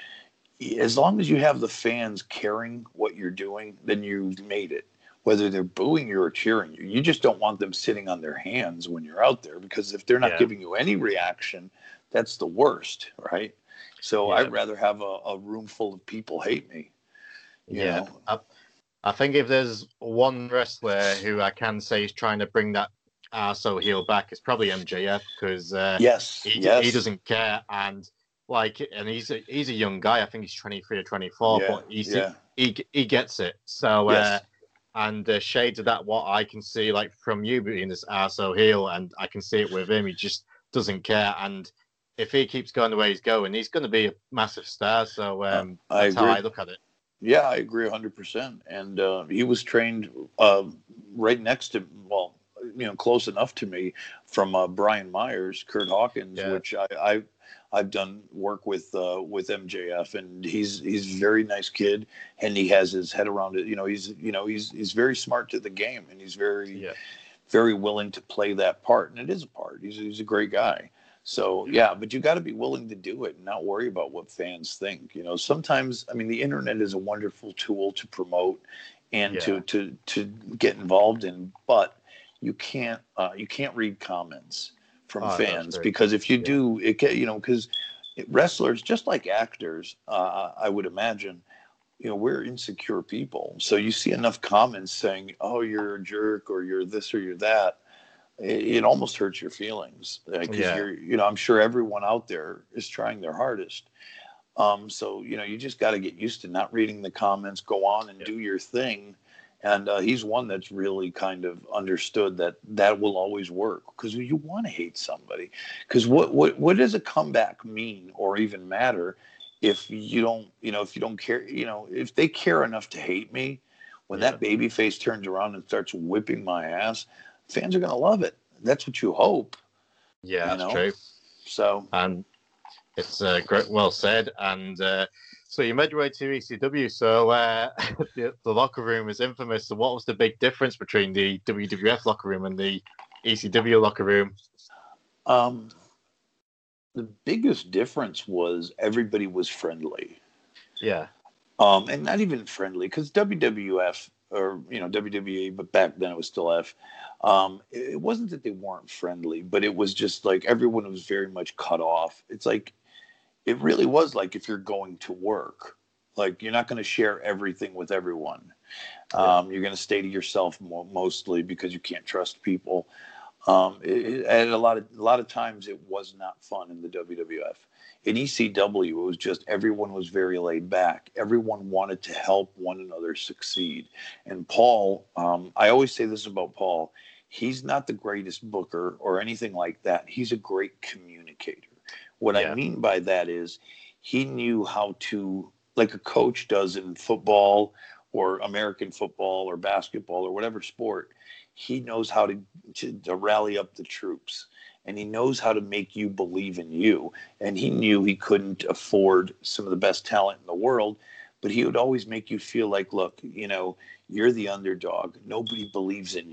as long as you have the fans caring what you're doing, then you've made it. Whether they're booing you or cheering you, you just don't want them sitting on their hands when you're out there because if they're not yeah, giving you any reaction, that's the worst, right? So yeah, I'd rather have a, a room full of people hate me, you yeah. know? I, I think if there's one wrestler who I can say is trying to bring that arsehole heel back, it's probably M J F because uh, Yes, he he yes, doesn't care and like and he's a he's a young guy. I think he's twenty-three or twenty-four, yeah, but he's yeah, he he gets it. So uh, yes. and uh, shades of that, what I can see like from you being this arsehole heel, and I can see it with him. He just doesn't care, and if he keeps going the way he's going, he's going to be a massive star. So Uh, um, I that's how agree. I look at it. Yeah, I agree one hundred percent. And uh, he was trained uh, right next to, well, you know, close enough to me from uh, Brian Myers, Kurt Hawkins, Yeah, which I, I I've done work with uh, with M J F, and he's he's a very nice kid, and he has his head around it. You know, he's you know he's he's very smart to the game, and he's very yeah, very willing to play that part, and it is a part. He's he's a great guy. So yeah, yeah, but you got to be willing to do it and not worry about what fans think. You know, sometimes I mean the internet is a wonderful tool to promote and yeah. to to to get involved in, but you can't uh, you can't read comments from Oh, that's fans true. because if you Yeah, do, it get you know because wrestlers just like actors, uh, I would imagine you know we're insecure people, so you see enough comments saying oh you're a jerk or you're this or you're that, it, it almost hurts your feelings because uh, yeah, you're you know I'm sure everyone out there is trying their hardest. Um so you know you just got to get used to not reading the comments, go on and yeah, do your thing. And uh, he's one that's really kind of understood that that will always work because you want to hate somebody because what, what what does a comeback mean or even matter if you don't you know if you don't care, you know if they care enough to hate me, when yeah, that baby face turns around and starts whipping my ass, fans are going to love it. That's what you hope, yeah. you That's know true. so And it's uh, great, well said. And uh, so you made your way to E C W. So uh, the, the locker room is infamous. So what was the big difference between the W W F locker room and the E C W locker room? um the biggest difference was everybody was friendly. Yeah, Um, and not even friendly because W W F or you know W W E, but back then it was still F. Um, it, it wasn't that they weren't friendly, but it was just like everyone was very much cut off. It's like it really was like if you're going to work, like you're not going to share everything with everyone. yeah, Um, you're going to stay to yourself mo- mostly because you can't trust people. Um, it, it- and a lot of a lot of times it was not fun in the W W F. In E C W, it was just everyone was very laid back. Everyone wanted to help one another succeed. And Paul, um, I always say this about Paul: he's not the greatest booker or anything like that. He's a great communicator. What I yeah, mean by that is he knew how to, like a coach does in football or American football or basketball or whatever sport. He knows how to to, to rally up the troops, and he knows how to make you believe in you. And he knew he couldn't afford some of the best talent in the world, but he would always make you feel like, look, you know, you're the underdog. Nobody believes in you.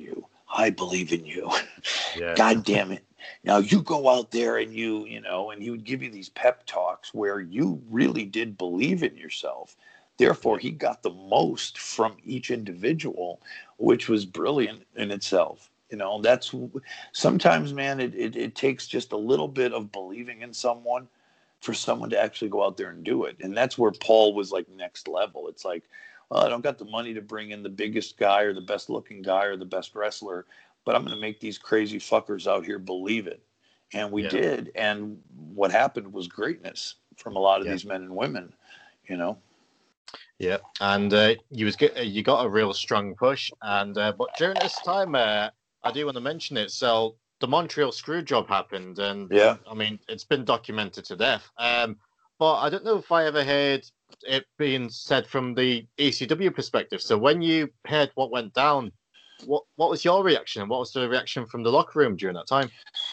I believe in you. Yeah. God damn it. Now you go out there and you, you know, and he would give you these pep talks where you really did believe in yourself. Therefore, Yeah. he got the most from each individual, which was brilliant in itself. You know, that's sometimes, man, it, it, it takes just a little bit of believing in someone for someone to actually go out there and do it. And that's where Paul was like next level. It's like, well, I don't got the money to bring in the biggest guy or the best looking guy or the best wrestler, but I'm going to make these crazy fuckers out here believe it. And we Yeah. did. And what happened was greatness from a lot of Yeah. these men and women, you know? Yeah, and uh, you was get, you got a real strong push, and uh, but during this time, uh, I do want to mention it. So the Montreal screw job happened, and Yeah. I mean it's been documented to death. Um, but I don't know if I ever heard it being said from the E C W perspective. So when you heard what went down, what what was your reaction? What was the reaction from the locker room during that time?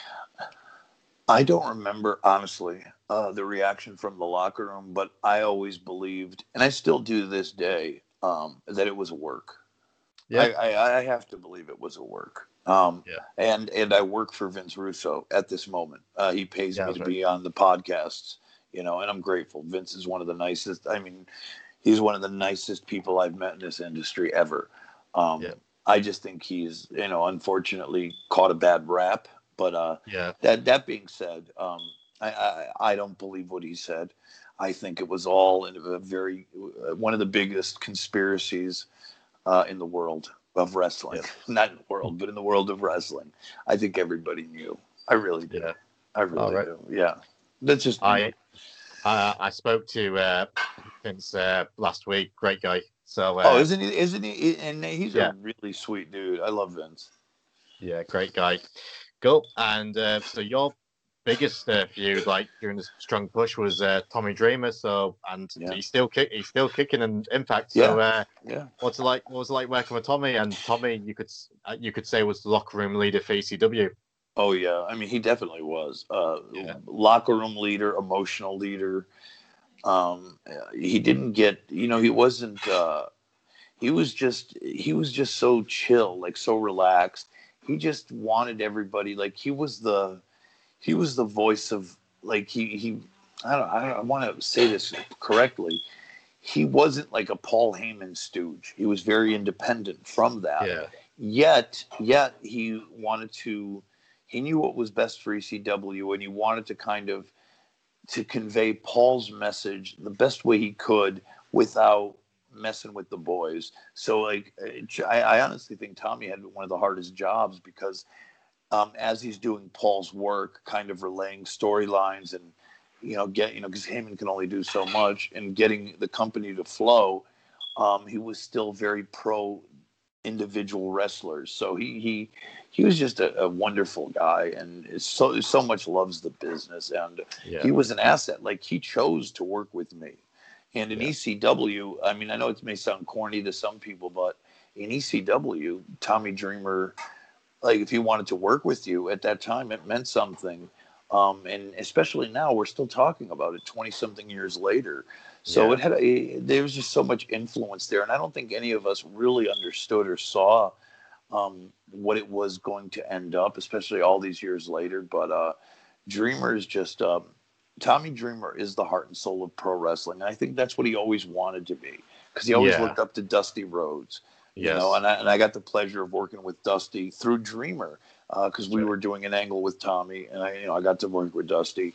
I don't remember, honestly, uh, the reaction from the locker room, but I always believed, and I still do to this day, um, that it was a work. Yeah, I, I, I have to believe it was a work. Um, yeah, and and I work for Vince Russo at this moment. Uh, he pays yeah. me That's to right. be on the podcasts, you know, and I'm grateful. Vince is one of the nicest. I mean, he's one of the nicest people I've met in this industry ever. Um, Yeah, I just think he's, you know, unfortunately caught a bad rap. But uh, yeah, that that being said, um, I, I I don't believe what he said. I think it was all in a very one of the biggest conspiracies uh, in the world of wrestling. yeah, Not in the world, but in the world of wrestling. I think everybody knew. I really do. yeah. I All really right. do. Yeah. That's just I I, I spoke to uh, Vince uh, last week. Great guy. So Oh, uh, isn't he? Isn't he? And he's a yeah, really sweet dude. I love Vince. yeah, great guy. Cool. And uh, so your biggest uh, feud, like during the strong push, was uh, Tommy Dreamer. So and Yeah. he's still kick, he's still kicking in Impact. So Yeah. uh, Yeah. what's it like? What was it like working with Tommy? And Tommy, you could uh, you could say was the locker room leader for E C W. Oh yeah. I mean, he definitely was. Uh, Yeah, locker room leader, emotional leader. Um, he didn't get. You know, he wasn't. Uh, he was just. He was just so chill, like so relaxed. He just wanted everybody. Like he was the. He was the voice of. Like he. He. I don't. I, don't, I want to say this correctly. He wasn't like a Paul Heyman stooge. He was very independent from that. yeah, Yet, yet he wanted to. He knew what was best for E C W, and he wanted to kind of to convey Paul's message the best way he could without messing with the boys. So, like, I, I honestly think Tommy had one of the hardest jobs because um, as he's doing Paul's work, kind of relaying storylines and you know, get you know, because Heyman can only do so much, and getting the company to flow, um, he was still very pro individual wrestlers. So he he he was just a, a wonderful guy, and is so so much loves the business, and yeah, he was an asset. Like he chose to work with me, and in yeah, E C W, I mean, I know it may sound corny to some people, but in E C W, Tommy Dreamer, like if he wanted to work with you at that time, it meant something. Um, and especially now, we're still talking about it twenty something years later. So yeah, it had a, there was just so much influence there, and I don't think any of us really understood or saw um, what it was going to end up, especially all these years later. But uh, Dreamer is just um, Tommy Dreamer is the heart and soul of pro wrestling, and I think that's what he always wanted to be because he always yeah. looked up to Dusty Rhodes, you know. Yes. And I, and I got the pleasure of working with Dusty through Dreamer because uh, That's we right. were doing an angle with Tommy, and I you know I got to work with Dusty,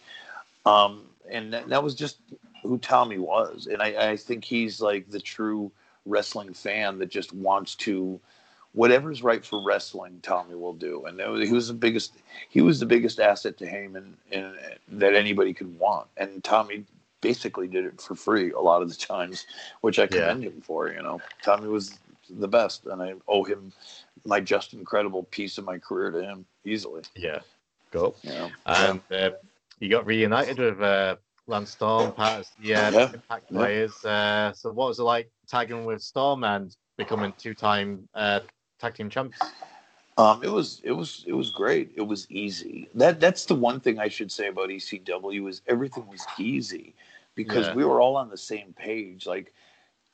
um, and that, that was just who Tommy was, and I, I think he's like the true wrestling fan that just wants to whatever's right for wrestling, Tommy will do. And he was the biggest, he was the biggest asset to Heyman in, that anybody could want. And Tommy basically did it for free a lot of the times, which I Yeah, commend him for. You know, Tommy was the best, and I owe him my just incredible piece of my career to him easily. yeah. Cool. You know, yeah, And uh, you got reunited with uh, Lance Storm, part of the uh, yeah, Impact yeah. players. Uh, so what was it like tagging with Storm and becoming two-time uh, tag team champs? Um, it was it was it was great. It was easy. That that's the one thing I should say about E C W is everything was easy because Yeah, we were all on the same page. Like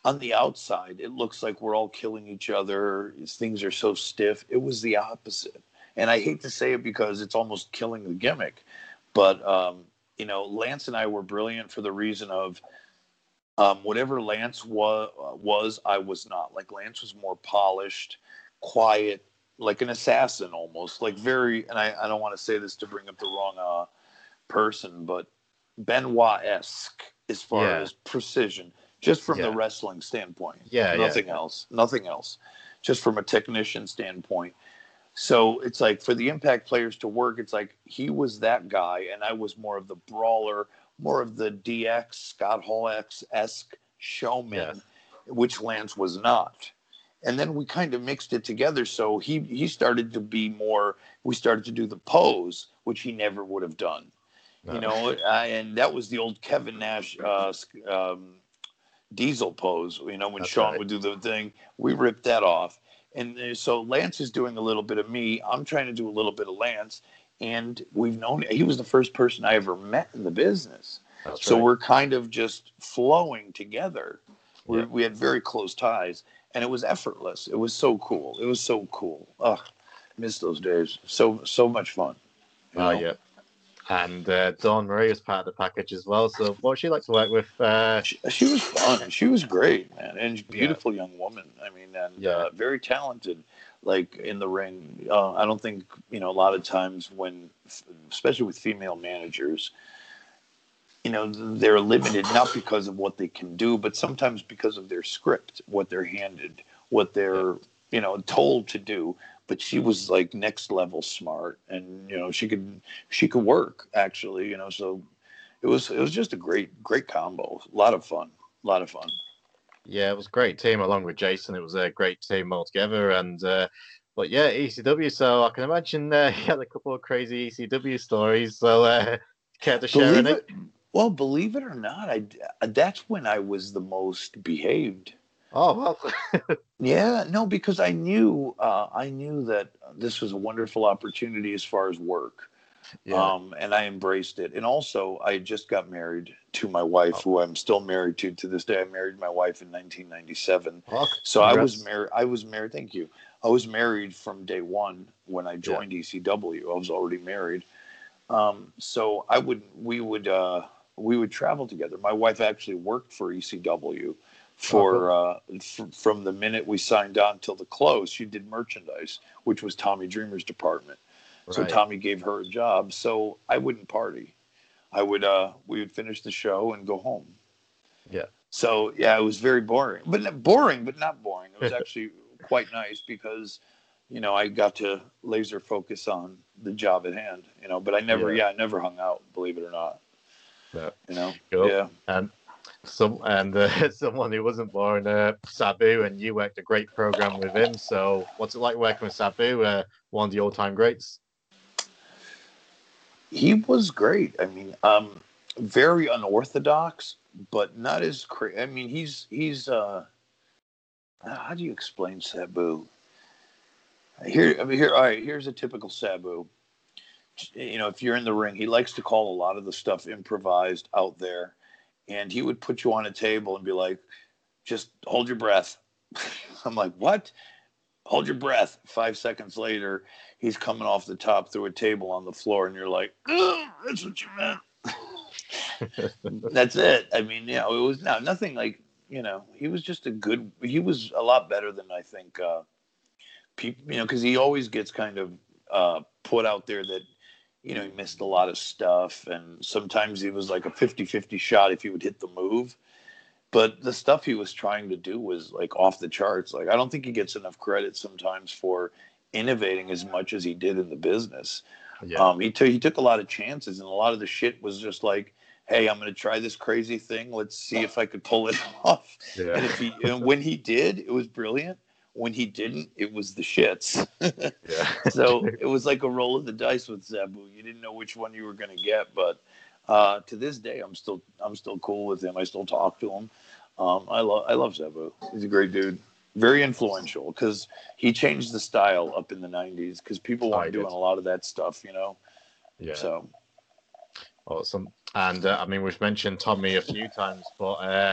on the outside, it looks like we're all killing each other. Things are so stiff. It was the opposite. And I hate to say it because it's almost killing the gimmick. But, um, you know, Lance and I were brilliant for the reason of um, whatever Lance wa- was, I was not. Like, Lance was more polished, quiet, like an assassin almost. Like, very, and I, I don't want to say this to bring up the wrong uh, person, but Benoit-esque as far Yeah. as precision, just from the Yeah. wrestling standpoint. Yeah, yeah. Nothing else. Nothing else. Just from a technician standpoint. So it's like for the Impact players to work, it's like he was that guy, and I was more of the brawler, more of the D X, Scott Hall-esque showman, Yeah. which Lance was not. And then we kind of mixed it together. So he, he started to be more, we started to do the pose, which he never would have done. No. You know, uh, and that was the old Kevin Nash uh, um, Diesel pose. You know, when That's Shawn right. would do the thing, we ripped that off. And uh, so Lance is doing a little bit of me. I'm trying to do a little bit of Lance. And we've known he was the first person I ever met in the business. That's so right. we're kind of just flowing together. Yeah. We we had very close ties, and it was effortless. It was so cool. It was so cool. Ugh, miss those days. So so much fun. you Oh, know? yeah. And uh, Dawn Marie was part of the package as well. So what she like to work with? Uh, She, she was fun. She was great, man, and Yeah. beautiful young woman. I mean, and Yeah. uh, very talented. Like in the ring, uh, I don't think you know. A lot of times when, especially with female managers, you know, they're limited not because of what they can do, but sometimes because of their script, what they're handed, what they're you know told to do. But she was like next level smart, and you know she could she could work actually. You know, so it was it was just a great great combo. A lot of fun. A lot of fun. yeah, it was a great team along with Jason. It was a great team altogether. And uh, but yeah, E C W. So I can imagine uh, he had a couple of crazy E C W stories. So uh, care to share Believe any? it. Well, believe it or not, I that's when I was the most behaved. Oh well. Yeah, no, because I knew uh, I knew that this was a wonderful opportunity as far as work, Yeah. um, and I embraced it. And also, I just got married to my wife, Oh, who I'm still married to to this day. I married my wife in nineteen ninety-seven, oh, so I was congrats. married. I was married. Thank you. I was married from day one when I Yeah. joined E C W. I was already married. Um, so I would, we would, uh, we would travel together. My wife actually worked for E C W Oh, cool. for, uh, f- from the minute we signed on till the close. She did merchandise, which was Tommy Dreamer's department. So Right. Tommy gave her a job. So I wouldn't party. I would, uh, we would finish the show and go home. Yeah. So yeah, it was very boring, but not boring, but not boring. It was actually quite nice because, you know, I got to laser focus on the job at hand, you know, but I never, Yeah. yeah, I never hung out, believe it or not, No. you know? Cool. Yeah. And some and uh, someone who wasn't born, uh, Sabu, and you worked a great program with him. So what's it like working with Sabu? Uh, one of the all-time greats. He was great. I mean, um, very unorthodox, but not as crazy. I mean, he's, he's, uh, how do you explain Sabu? Here, I mean, here, all right, here's a typical Sabu. You know, if you're in the ring, he likes to call a lot of the stuff improvised out there. And he would put you on a table and be like, just hold your breath. I'm like, what? Hold your breath. Five seconds later, he's coming off the top through a table on the floor, and you're like, oh, that's what you meant. That's it. I mean, you know, it was no, nothing like, you know, he was just a good, he was a lot better than I think uh, people, you know, because he always gets kind of uh, put out there that, you know, he missed a lot of stuff. And sometimes he was like a fifty-fifty shot if he would hit the move. But the stuff he was trying to do was like off the charts. Like, I don't think he gets enough credit sometimes for innovating as much as he did in the business. Yeah. Um, he, t- he took a lot of chances, and a lot of the shit was just like, hey, I'm going to try this crazy thing. Let's see if I could pull it off. Yeah. And if he, and when he did, it was brilliant. When he didn't, it was the shits. Yeah. So it was like a roll of the dice with Sabu. You didn't know which one you were going to get, but uh, to this day, I'm still I'm still cool with him. I still talk to him. Um, I love I love Sabu. He's a great dude. Very influential because he changed the style up in the nineties because people Oh, weren't he doing did. a lot of that stuff, you know. Yeah. So Awesome. And uh, I mean, we've mentioned Tommy a few times, but uh,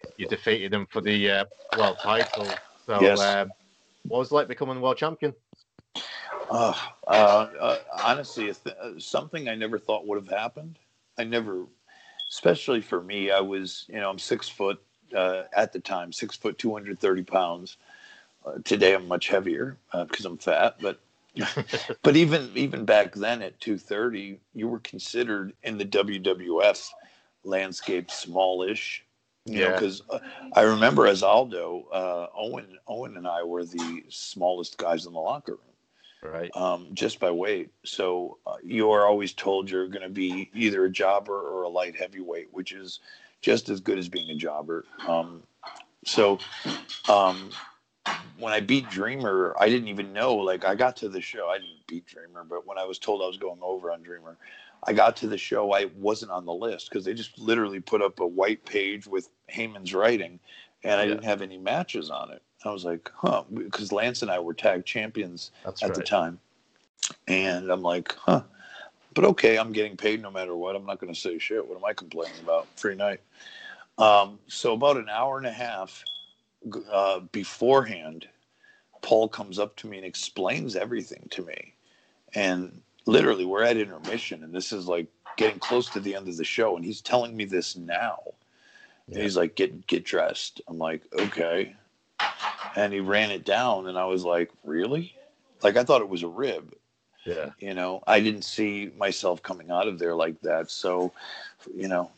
you defeated him for the uh, world title. So, Yes. um, what was it like becoming world champion? Uh, uh, uh, honestly, th- something I never thought would have happened. I never, especially for me, I was, you know, I'm six foot uh, at the time, six foot, two hundred thirty pounds. Uh, today I'm much heavier uh, because I'm fat, but but even even back then at two thirty, you were considered in the W W F landscape smallish. You know, Yeah, because uh, I remember as Aldo, uh, Owen, Owen and I were the smallest guys in the locker room, right. um, just by weight. So uh, you are always told you're going to be either a jobber or a light heavyweight, which is just as good as being a jobber. Um, so um, when I beat Dreamer, I didn't even know. Like, I got to the show, I didn't beat Dreamer, but when I was told I was going over on Dreamer, I got to the show, I wasn't on the list because they just literally put up a white page with Heyman's writing, and I Yeah, didn't have any matches on it. I was like, huh, because Lance and I were tag champions that's at the right. time. And I'm like, huh, but okay, I'm getting paid no matter what. I'm not going to say shit. What am I complaining about? Free night. Um, so about an hour and a half uh, beforehand, Paul comes up to me and explains everything to me. And literally, we're at intermission, and this is like getting close to the end of the show, and he's telling me this now. And Yeah, he's like, "Get get dressed." I'm like, "Okay." And he ran it down, and I was like, "Really?" Like I thought it was a rib. yeah, You know, I didn't see myself coming out of there like that. So, you know,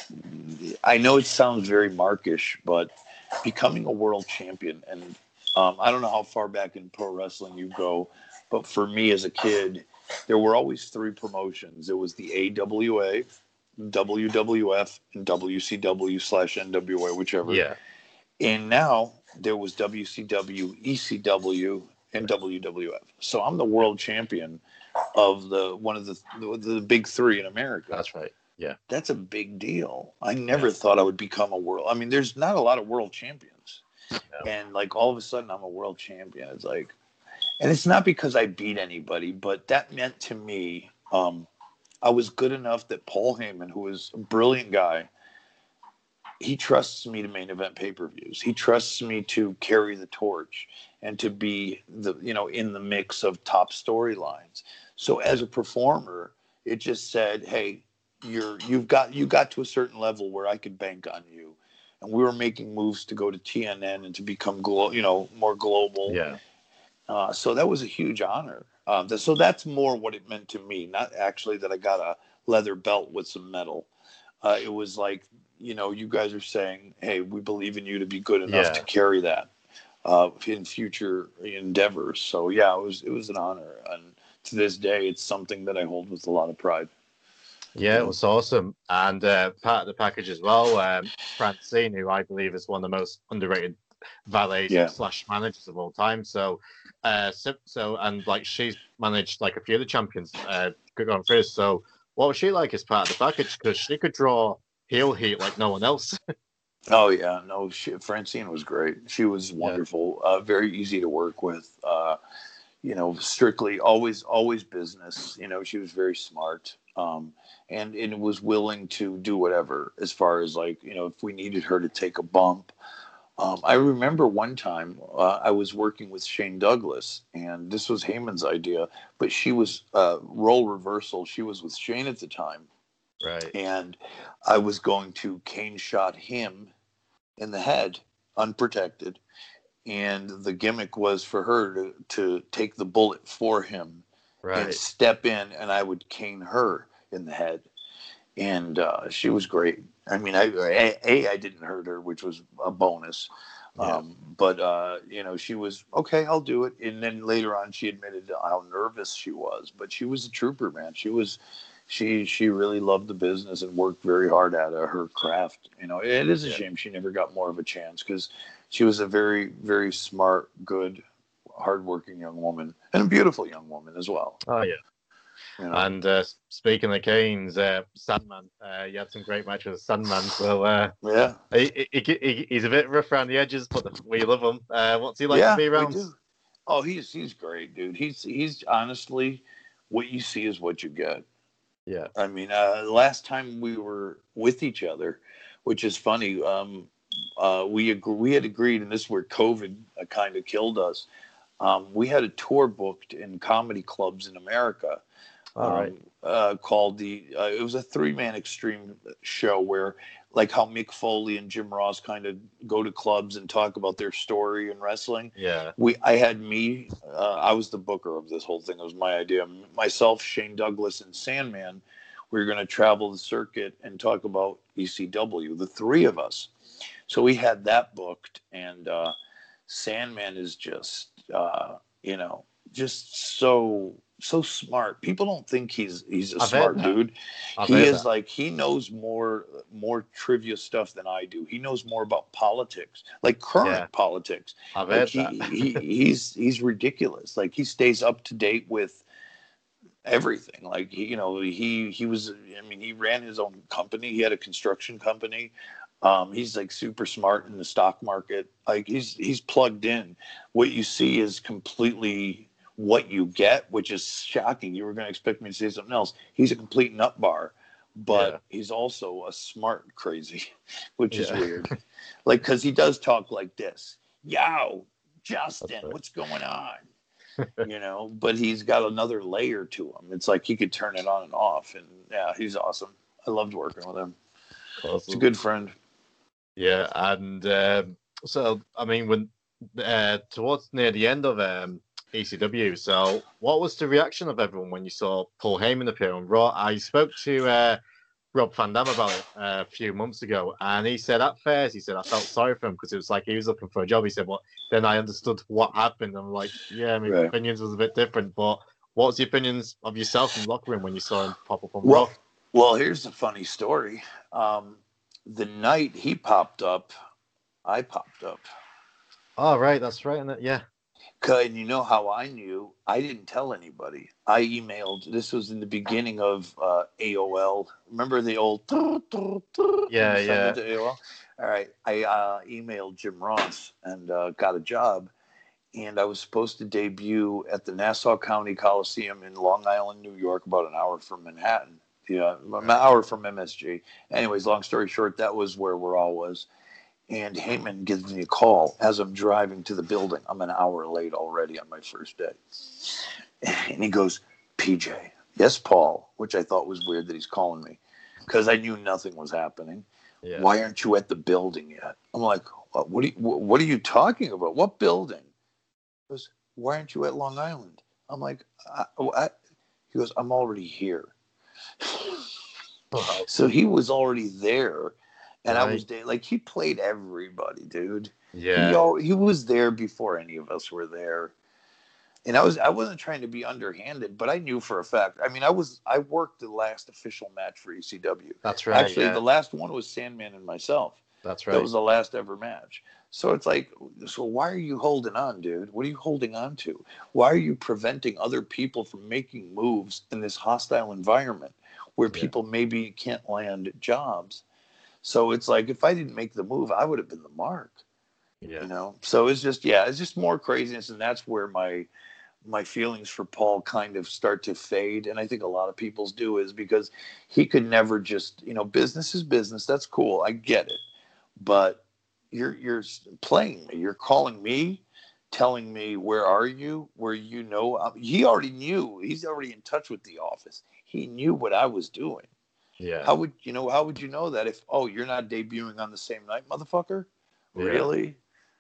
I know it sounds very markish, but becoming a world champion, and um, I don't know how far back in pro wrestling you go, but for me as a kid, there were always three promotions. It was the A W A, W W F, and W C W slash N W A, whichever. yeah. And now there was W C W, E C W, and Right. W W F. So I'm the world champion of the one of the the, the big three in America. That's right. Yeah, That's a big deal. I yeah, never thought I would become a world. I mean, there's not a lot of world champions, yeah, and like all of a sudden I'm a world champion. It's like, and it's not because I beat anybody, but that meant to me, um, I was good enough that Paul Heyman, who is a brilliant guy, he trusts me to main event pay-per-views. He trusts me to carry the torch and to be the, you know, in the mix of top storylines. So yeah, as a performer, it just said, hey, you're you've got you got to a certain level where I could bank on you. And we were making moves to go to T N N and to become glo- you know, more global. yeah, Uh, so that was a huge honor. Um, th- so that's more what it meant to me, not actually that I got a leather belt with some metal. Uh, it was like, you know, you guys are saying, hey, we believe in you to be good enough to yeah. carry that uh, in future endeavors. So yeah, it was it was an honor, and to this day, it's something that I hold with a lot of pride. Yeah, You it know, was awesome. And uh, part of the package as well, um, Francine, who I believe is one of the most underrated valets yeah. slash managers of all time. So, uh, so, so, and like she's managed like a few of the champions uh, going through. So, what was she like as part of the package? Because she could draw heel heat like no one else. Oh yeah, no, she, Francine was great. She was Yeah, wonderful, uh, very easy to work with. Uh, you know, strictly always always business. You know, she was very smart, um, and and was willing to do whatever as far as like, you know, if we needed her to take a bump. Um, I remember one time uh, I was working with Shane Douglas, and this was Heyman's idea, but she was uh, role reversal. She was with Shane at the time, right. and I was going to cane shot him in the head, unprotected, and the gimmick was for her to, to take the bullet for him and Right. step in, and I would cane her in the head. And uh, she was great. I mean, I a, a I didn't hurt her, which was a bonus. Yeah. Um, but uh, you know, she was okay. I'll do it. And then later on, she admitted how nervous she was. But she was a trooper, man. She was, she she really loved the business and worked very hard at uh, her craft. You know, it is a Yeah. shame she never got more of a chance because she was a very very smart, good, hardworking young woman and a beautiful young woman as well. Oh yeah. You know. And uh, speaking of Canes, uh, Sandman, uh, you had some great matches with Sandman. So uh, Yeah. he, he, he, he's a bit rough around the edges, but we love him. Uh, what's he like to Yeah, be we around? do. Oh, he's he's great, dude. He's he's honestly, what you see is what you get. Yeah. I mean, uh, last time we were with each other, which is funny. Um, uh, we ag- we had agreed, and this is where COVID uh, kind of killed us. Um, we had a tour booked in comedy clubs in America, All right. um, uh, called the. Uh, it was a three man extreme show where, like how Mick Foley and Jim Ross kind of go to clubs and talk about their story in wrestling. Yeah. We, I had me. Uh, I was the booker of this whole thing. It was my idea. Myself, Shane Douglas, and Sandman. We were going to travel the circuit and talk about E C W. The three of us. So we had that booked, and uh, Sandman is just, uh, you know, just so so smart. People don't think he's he's a I've heard smart that. dude. I've He heard is that. like he knows more more trivia stuff than I do. He knows more about politics, like current Yeah. politics. I've Like heard he, that. he he's he's ridiculous. Like he stays up to date with everything. Like he, you know, he he was. I mean, he ran his own company. He had a construction company. Um, he's like super smart in the stock market. Like he's he's plugged in. What you see is completely what you get, which is shocking. You were going to expect me to say something else. He's a complete nut bar, Yeah. but he's also a smart crazy, which is Yeah. weird. Like because he does talk like this. Yo, That's Justin, right. what's going on? You know, but he's got another layer to him. It's like he could turn it on and off. And yeah, he's awesome. I loved working with him. He's a Awesome. good friend. Yeah, and um, so I mean, when uh, towards near the end of um, E C W, so what was the reaction of everyone when you saw Paul Heyman appear on Raw? I spoke to uh, Rob Van Dam about it uh, a few months ago, and he said at first, he said I felt sorry for him because it was like he was looking for a job. He said, "Well, then I understood what happened." I'm like, "Yeah, my Right. opinions was a bit different." But what was the opinions of yourself in the locker room when you saw him pop up on Raw? Well, well, here's a funny story. Um, the night he popped up, I popped up. Oh, right, that's right, isn't it? Yeah, And you know how I knew? I didn't tell anybody. I emailed. This was in the beginning of uh, A O L. Remember the old when yeah, you send yeah. it to A O L? All right. I uh, emailed Jim Ross and uh, got a job. And I was supposed to debut at the Nassau County Coliseum in Long Island, New York, about an hour from Manhattan. Yeah, an Right. hour from M S G. Anyways, long story short, that was where we're all was. And Heyman gives me a call as I'm driving to the building. I'm an hour late already on my first day. And he goes, P J, yes, Paul, which I thought was weird that he's calling me because I knew nothing was happening. Yeah. Why aren't you at the building yet? I'm like, what are you, what are you talking about? What building? He goes, why aren't you at Long Island? I'm like, I, I, he goes, I'm already here. Wow. So he was already there, and I Right. was there. Like he played everybody, dude. He Yeah. all he was there before any of us were there. And I was I wasn't trying to be underhanded, but I knew for a fact. I mean, I was I worked the last official match for E C W. That's right. Actually, Yeah. the last one was Sandman and myself. That's That right. was the last ever match. So it's like, so why are you holding on, dude? What are you holding on to? Why are you preventing other people from making moves in this hostile environment where Yeah. people maybe can't land jobs? So it's like, if I didn't make the move, I would have been the mark, Yeah. you know? So it's just, yeah, it's just more craziness. And that's where my, my feelings for Paul kind of start to fade. And I think a lot of people's do is because he could never just, you know, business is business. That's cool. I get it. But you're you're playing me. You're calling me, telling me where are you? Where you know um, he already knew. He's already in touch with the office. He knew what I was doing. Yeah. How would you know? How would you know that if oh you're not debuting on the same night, motherfucker? Yeah. Really?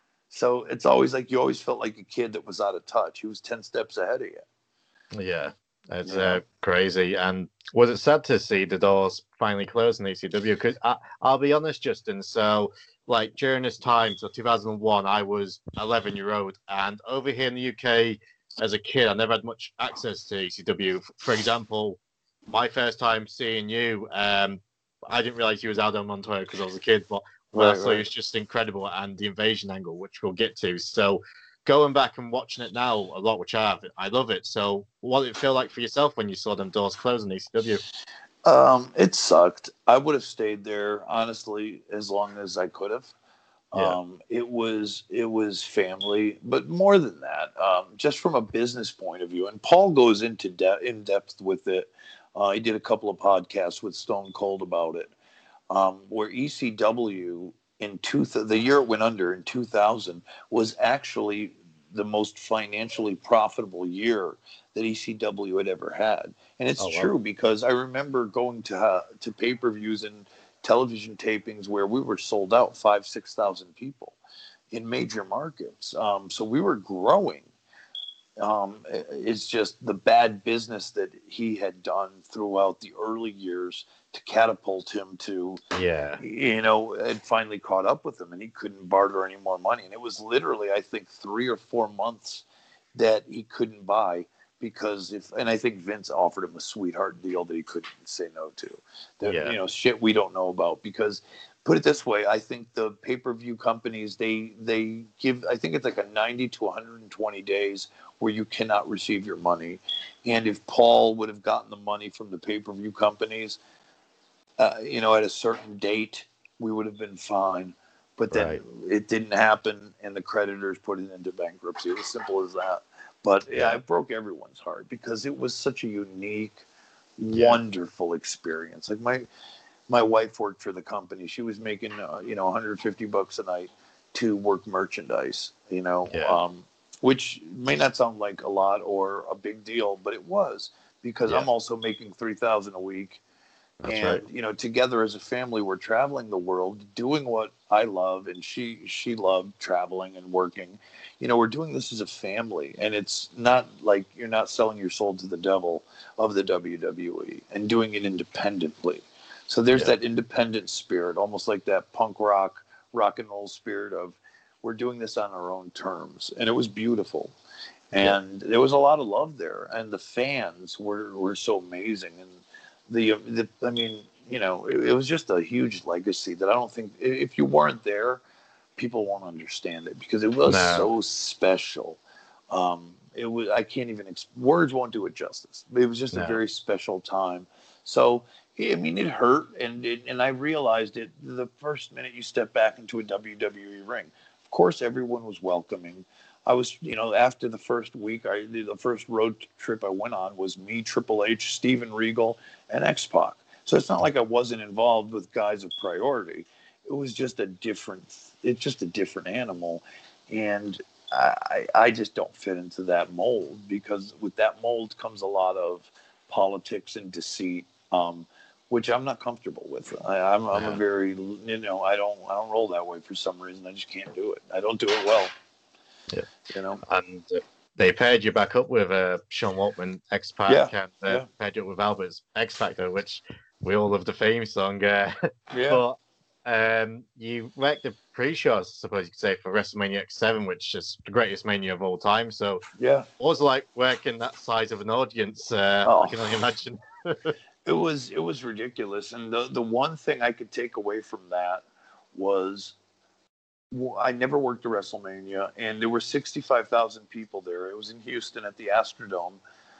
So it's always like you always felt like a kid that was out of touch. He was ten steps ahead of you. Yeah. It's You uh, know? crazy. And was it sad to see the doors finally close in E C W? Because I'll be honest, Justin. So, like during this time, so two thousand one, I was eleven year old, and over here in the U K, as a kid, I never had much access to E C W. For example, my first time seeing you, um, I didn't realize you was Aldo Montoya because I was a kid, but when I Right, saw you, right. it's just incredible, and the invasion angle, which we'll get to. So, going back and watching it now a lot, which I have, I love it. So, what did it feel like for yourself when you saw them doors close in E C W? Um, it sucked. I would have stayed there honestly as long as I could have. Yeah, Um, it was it was family, but more than that, um, just from a business point of view. And Paul goes into de- in depth with it. Uh, he did a couple of podcasts with Stone Cold about it, um, where E C W in two th- the year it went under in two thousand was actually the most financially profitable year that E C W had ever had. And it's Oh well. true because I remember going to uh, to pay-per-views and television tapings where we were sold out five, six thousand people in major markets. Um, so we were growing. Um, it's just the bad business that he had done throughout the early years to catapult him to, Yeah. you know, it finally caught up with him and he couldn't barter any more money. And it was literally, I think, three or four months that he couldn't buy because if, and I think Vince offered him a sweetheart deal that he couldn't say no to. That, Yeah. you know, shit we don't know about because put it this way, I think the pay-per-view companies, they, they give, I think it's like a ninety to one hundred twenty days where you cannot receive your money. And if Paul would have gotten the money from the pay-per-view companies, uh, you know, at a certain date, we would have been fine. But then Right. it didn't happen, and the creditors put it into bankruptcy. It was simple as that. But yeah, Yeah. it broke everyone's heart because it was such a unique, Yeah. wonderful experience. Like my my wife worked for the company. She was making uh, you know one hundred fifty bucks a night to work merchandise. You know, Yeah. um, which may not sound like a lot or a big deal, but it was because Yeah. I'm also making three thousand a week That's and right. you know together as a family we're traveling the world doing what I love and she she loved traveling and working. You know, we're doing this as a family and it's not like you're not selling your soul to the devil of the W W E and doing it independently. So there's Yeah. that independent spirit, almost like that punk rock rock and roll spirit of we're doing this on our own terms, and it was beautiful. Yeah. And there was a lot of love there, and the fans were were so amazing. And the the I mean, you know, it, it was just a huge legacy that I don't think if you weren't there, people won't understand it because it was No. so special. Um, it was I can't even ex- words won't do it justice. It was just a No. very special time. So I mean, it hurt, and it, and I realized it the first minute you step back into a W W E ring. Of course, everyone was welcoming. I was, you know, after the first week, I the first road trip I went on was me, Triple H, Steven Regal, and X Pac. So it's not like I wasn't involved with guys of priority. It was just a different, it's just a different animal, and I I just don't fit into that mold because with that mold comes a lot of politics and deceit, um, which I'm not comfortable with. I, I'm I'm a No. very you know I don't I don't roll that way for some reason. I just can't do it. I don't do it well. Yeah. You know. And uh, they paired you back up with uh, Sean Waltman, X Pac, Yeah. and uh, Yeah. paired you up with Albert's X Factor, which we all love the theme song. Uh, Yeah. but um, you wrecked the pre-show, I suppose you could say, for WrestleMania X seven, which is the greatest mania of all time. So, Yeah. what was it like working that size of an audience? Uh, I Oh, can only imagine. it was it was ridiculous. And the the one thing I could take away from that was well, I never worked at WrestleMania, and there were sixty-five thousand people there. It was in Houston at the Astrodome,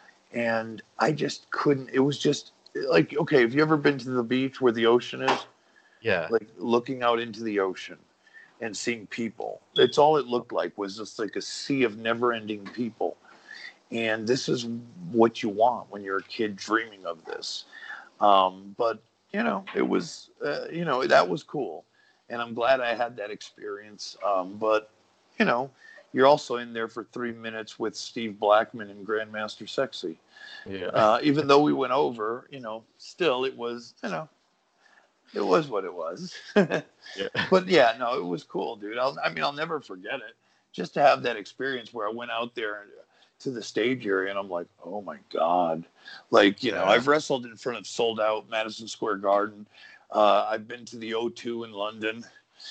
and I just couldn't. It was just like, okay, have you ever been to the beach where the ocean is? Yeah. Like looking out into the ocean and seeing people. It's all it looked like was just like a sea of never-ending people. And this is what you want when you're a kid dreaming of this. Um, but you know, it was uh, you know that was cool, and I'm glad I had that experience. Um, but you know, you're also in there for three minutes with Steve Blackman and Grandmaster Sexy. Yeah. Uh, even though we went over, you know, still it was you know it was what it was. Yeah. But yeah, no, it was cool, dude. I'll, I mean, I'll never forget it. Just to have that experience where I went out there to the stage area and I'm like, oh my God. Like, you know, Yeah. I've wrestled in front of sold out Madison Square Garden. Uh, I've been to the O two in London.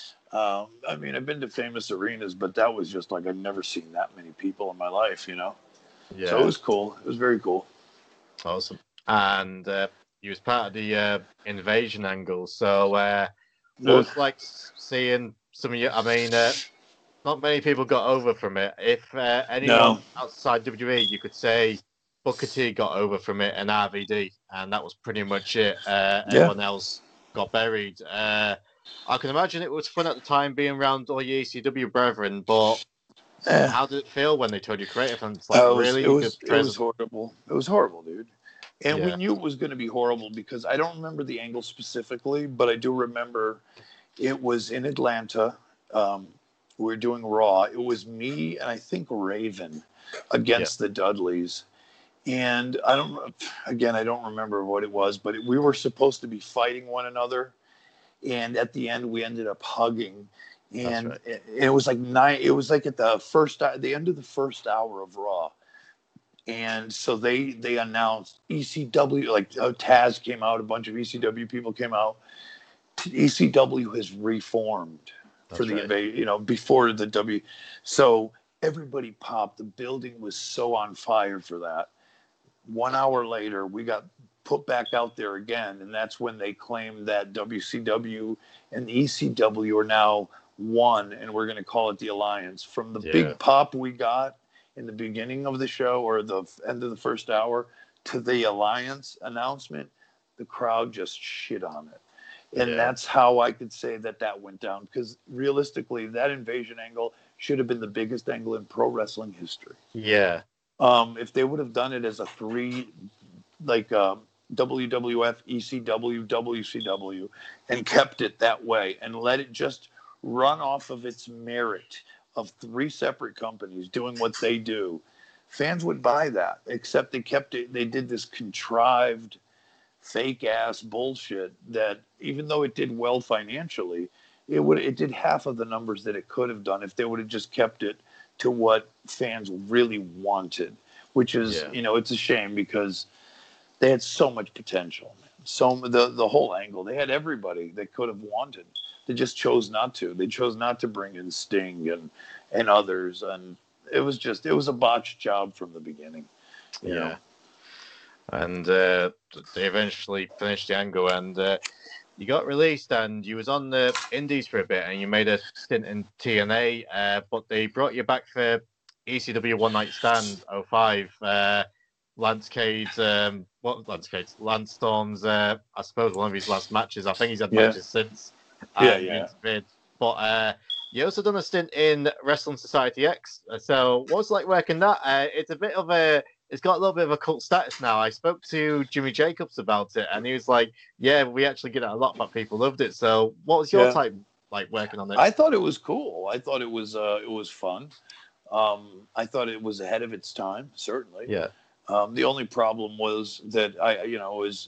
Um, I mean, I've been to famous arenas, but that was just like, I've never seen that many people in my life, you know? So it Yeah. was cool. It was very cool. Awesome. And uh, you was part of the uh, invasion angle. So, uh, what Ugh. was like seeing some of you? I mean, uh, not many people got over from it. If uh, anyone No. outside W W E, you could say Booker T got over from it and R V D, and that was pretty much it. Uh, Yeah. everyone else got buried. Uh, I can imagine it was fun at the time being around all your E C W brethren, but Eh. how did it feel when they told you creative? And it's like, Uh, it was really? it You could was it trace was us? horrible. It was horrible, dude. And we Yeah. knew it was going to be horrible because I don't remember the angle specifically, but I do remember It was in Atlanta. Um, we were doing Raw. It was me and I think Raven Yeah. against the Dudleys. And I don't, again, I don't remember what it was, but it, we were supposed to be fighting one another. And at the end, we ended up hugging. That's And right. it, it was like nine, it was like at the first, the end of the first hour of Raw. And so they they announced E C W, like uh, Taz came out, a bunch of E C W people came out. E C W has reformed for That's the right. invasion, you know, before the W. So everybody popped. The building was so on fire for that. One hour later, we got put back out there again, and that's when they claimed that W C W and E C W are now one, and we're going to call it the Alliance. From the Yeah. big pop we got in the beginning of the show or the end of the first hour to the Alliance announcement, the crowd just shit on it. And Yeah. that's how I could say that that went down, because realistically, that invasion angle should have been the biggest angle in pro wrestling history. Yeah. Um, if they would have done it as a three, like um, W W F, E C W, W C W, and kept it that way and let it just run off of its merit of three separate companies doing what they do, fans would buy that. Except they kept it, they did this contrived, fake ass bullshit that even though it did well financially, it would it did half of the numbers that it could have done if they would have just kept it to what fans really wanted, which is, Yeah. you know, it's a shame because they had so much potential. So the the whole angle, they had everybody they could have wanted. They just chose not to. They chose not to bring in Sting and and others, and it was just it was a botched job from the beginning. You Yeah. know? And uh, they eventually finished the angle, and uh, you got released, and you was on the Indies for a bit, and you made a stint in T N A, uh, but they brought you back for E C W One Night Stand oh five. Uh, Lance Cade, um, what Lance Cade? Lance Storm's, uh, I suppose, one of his last matches. I think he's had Yeah, matches since, yeah, and you yeah. interfered. But uh, you also done a stint in Wrestling Society X. So what's it like working that? Uh, it's a bit of a, it's got a little bit of a cult status now. I spoke to Jimmy Jacobs about it, and he was like, "Yeah, we actually get it a lot, but people loved it." So what was your Yeah. time like working on it? I thought it was cool. I thought it was uh, it was fun. Um, I thought it was ahead of its time, certainly. Yeah, Um, the only problem was that I, you know, is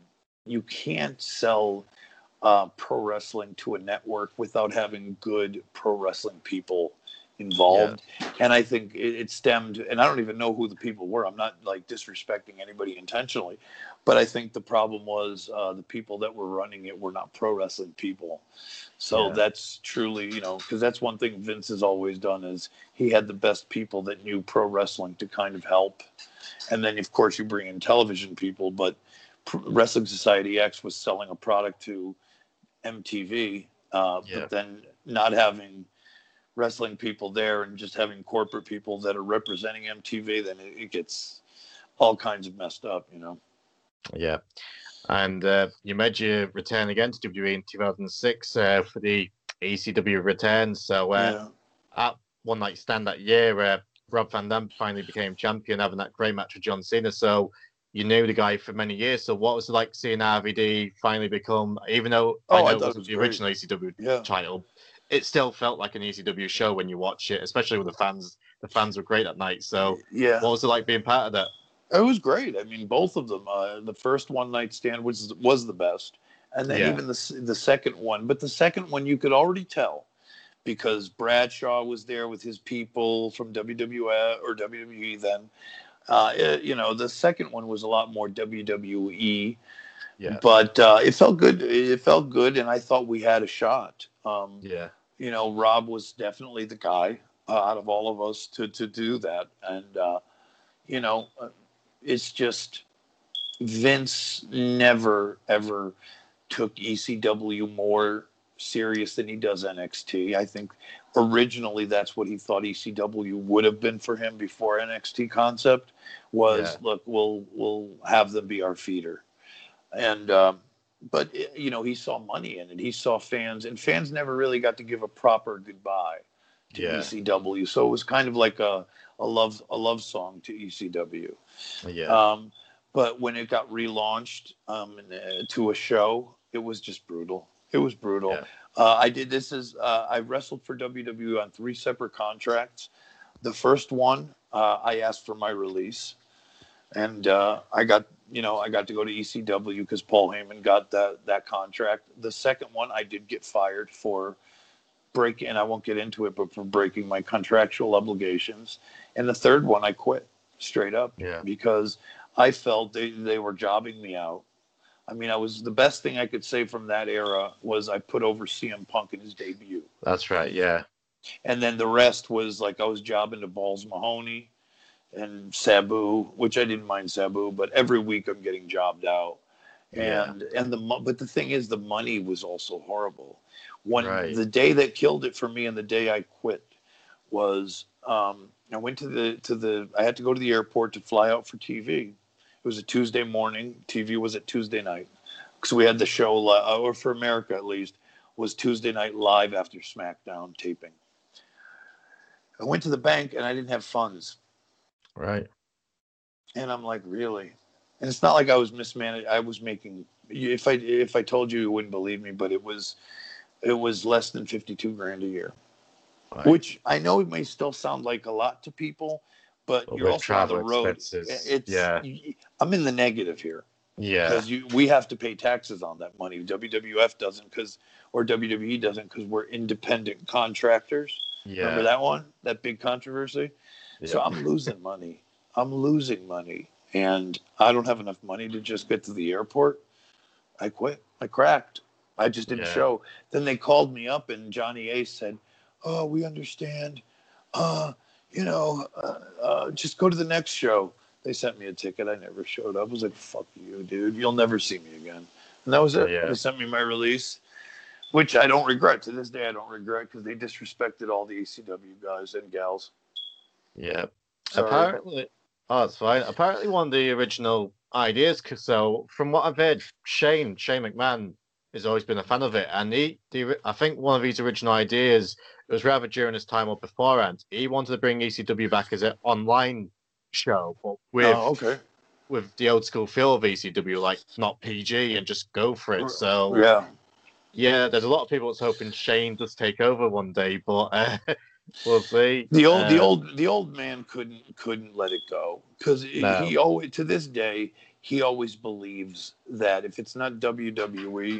you can't sell uh, pro wrestling to a network without having good pro wrestling people yeah, involved. And I think it, it stemmed, and I don't even know who the people were. I'm not like disrespecting anybody intentionally, but I think the problem was uh, the people that were running it were not pro wrestling people. So yeah, that's truly, you know, because that's one thing Vince has always done is he had the best people that knew pro wrestling to kind of help. And then, of course, you bring in television people, but Wrestling Society X was selling a product to M T V, uh, yeah, but then not having wrestling people there and just having corporate people that are representing M T V, then it, it gets all kinds of messed up, you know. yeah. And uh, you made your return again to W W E in two thousand six uh, for the E C W return. So uh, Yeah. at One Night Stand that year, uh, Rob Van Dam finally became champion, having that great match with John Cena. So you knew the guy for many years. So what was it like seeing R V D finally become, even though I Oh, I know it thought it wasn't was the great. original E C W Yeah. title, it still felt like an E C W show when you watch it, especially with the fans. The fans were great that night. So Yeah. what was it like being part of that? It was great. I mean, both of them. Uh, the first One Night Stand was was the best, and then Yeah, even the the second one. But the second one, you could already tell because Bradshaw was there with his people from W W F or W W E then. Uh, it, you know, the second one was a lot more W W E, yeah, but uh, it felt good. It felt good, and I thought we had a shot. Um, yeah, you know, Rob was definitely the guy uh, out of all of us to to do that, and uh, you know, uh, it's just Vince never ever took E C W more serious than he does N X T. I think originally that's what he thought E C W would have been for him before N X T concept yeah, was, look, we'll we'll have them be our feeder. And um, but you know, he saw money in it. He saw fans, and fans never really got to give a proper goodbye to yeah, E C W. So it was kind of like a a love a love song to E C W. yeah, Um, but when it got relaunched um, uh, to a show, it was just brutal. It was brutal. Yeah. Uh, I did this as uh, I wrestled for W W E on three separate contracts. The first one, uh, I asked for my release, and uh, I got you know I got to go to E C W because Paul Heyman got that that contract. The second one, I did get fired for breaking, and I won't get into it, but for breaking my contractual obligations. And the third one, I quit straight up Yeah. because I felt they they were jobbing me out. I mean, I was the best thing I could say from that era was I put over C M Punk in his debut. That's right. Yeah. And then the rest was like I was jobbing to Balls Mahoney and Sabu, which I didn't mind Sabu, but every week I'm getting jobbed out. Yeah. And and the but the thing is, the money was also horrible. When Right. the day that killed it for me and the day I quit was um, I went to the to the I had to go to the airport to fly out for T V. It was a Tuesday morning. T V was at Tuesday night because we had the show, li- or for America at least, was Tuesday night live after SmackDown taping. I went to the bank and I didn't have funds. Right. And I'm like, really? And it's not like I was mismanaged. I was making. If I if I told you, you wouldn't believe me, but it was it was less than fifty-two grand a year, Right. which I know it may still sound like a lot to people, but, But you're with also on the travel road. expenses, It's yeah. I'm in the negative here Yeah. because you we have to pay taxes on that money. W W F doesn't because or W W E doesn't because we're independent contractors. Yeah. Remember that one? That big controversy. Yeah. So I'm losing money. I'm losing money. And I don't have enough money to just get to the airport. I quit. I cracked. I just didn't Yeah. show. Then they called me up and Johnny Ace said, "Oh, we understand. Uh, you know, uh, uh, just go to the next show." They sent me a ticket. I never showed up. I was like, "Fuck you, dude. You'll never see me again." And that was it. Yeah. They sent me my release, which I don't regret. To this day, I don't regret because they disrespected all the E C W guys and gals. Yeah. Sorry. Apparently, oh, it's fine. Apparently, one of the original ideas. 'Cause so, from what I've heard, Shane Shane McMahon has always been a fan of it, and he, the, I think one of his original ideas, it was rather during his time or beforehand. He wanted to bring E C W back as an online show, but with Oh, okay. with the old school feel of E C W, like not P G and just go for it. So Yeah. yeah, there's a lot of people that's hoping Shane does take over one day, but uh, we'll see. The old, the Uh, old, the old man couldn't couldn't let it go because No. he always, to this day, he always believes that if it's not W W E,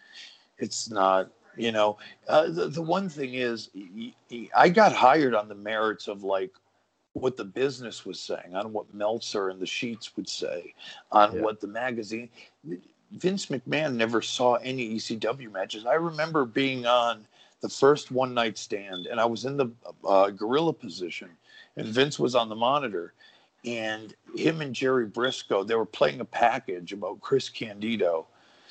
it's not. You know, uh, the the one thing is, he, he, I got hired on the merits of like what the business was saying, on what Meltzer and the Sheets would say, on Yeah. what the magazine. Vince McMahon never saw any E C W matches. I remember being on the first one night stand, and I was in the uh, gorilla position, and Vince was on the monitor, and him and Jerry Briscoe, they were playing a package about Chris Candido,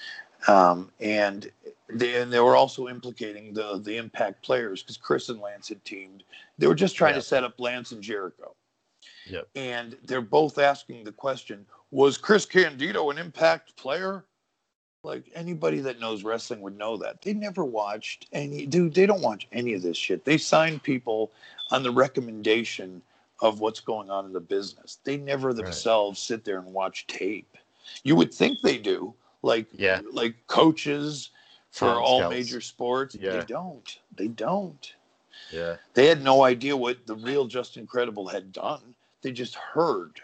um, and they and they were also implicating the the Impact players because Chris and Lance had teamed. They were just trying Yeah. to set up Lance and Jericho. Yep. And they're both asking the question, was Chris Candido an Impact player? Like anybody that knows wrestling would know that. They never watched any, dude, they don't watch any of this shit. They sign people on the recommendation of what's going on in the business. They never themselves sit there and watch tape. You would think they do, like Yeah. like coaches for Talent all scouts. major sports. Yeah. They don't. They don't. Yeah. They had no idea what the real Justin Incredible had done. They just heard.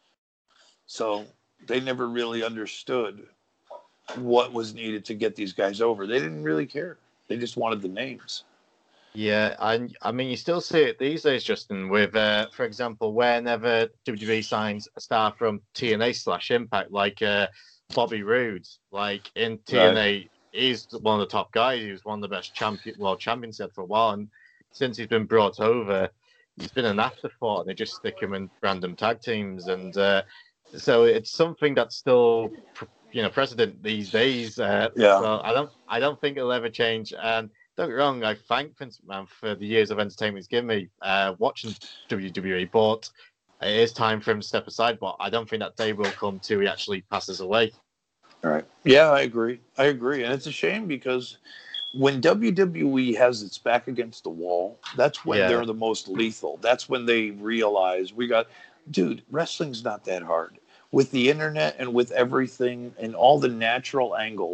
So they never really understood what was needed to get these guys over. They didn't really care. They just wanted the names. Yeah, and I mean, you still see it these days, Justin, with, uh, for example, whenever W W E signs a star from T N A slash Impact, like uh, Bobby Roode, like in T N A, Right. he's one of the top guys. He was one of the best champion, world champions there for a while, and since he's been brought over, he's been an afterthought, and they just stick him in random tag teams, and uh, so it's something that's still, you know, precedent these days. Uh, Yeah. So I don't, I don't think it'll ever change, and. Don't get me wrong, I thank Vince McMahon for the years of entertainment he's given me uh, watching W W E, but it is time for him to step aside. But I don't think that day will come till he actually passes away. All right. Yeah, I agree. I agree. And it's a shame because when W W E has its back against the wall, that's when Yeah. they're the most lethal. That's when they realize we got, dude, wrestling's not that hard. With the internet and with everything and all the natural angles,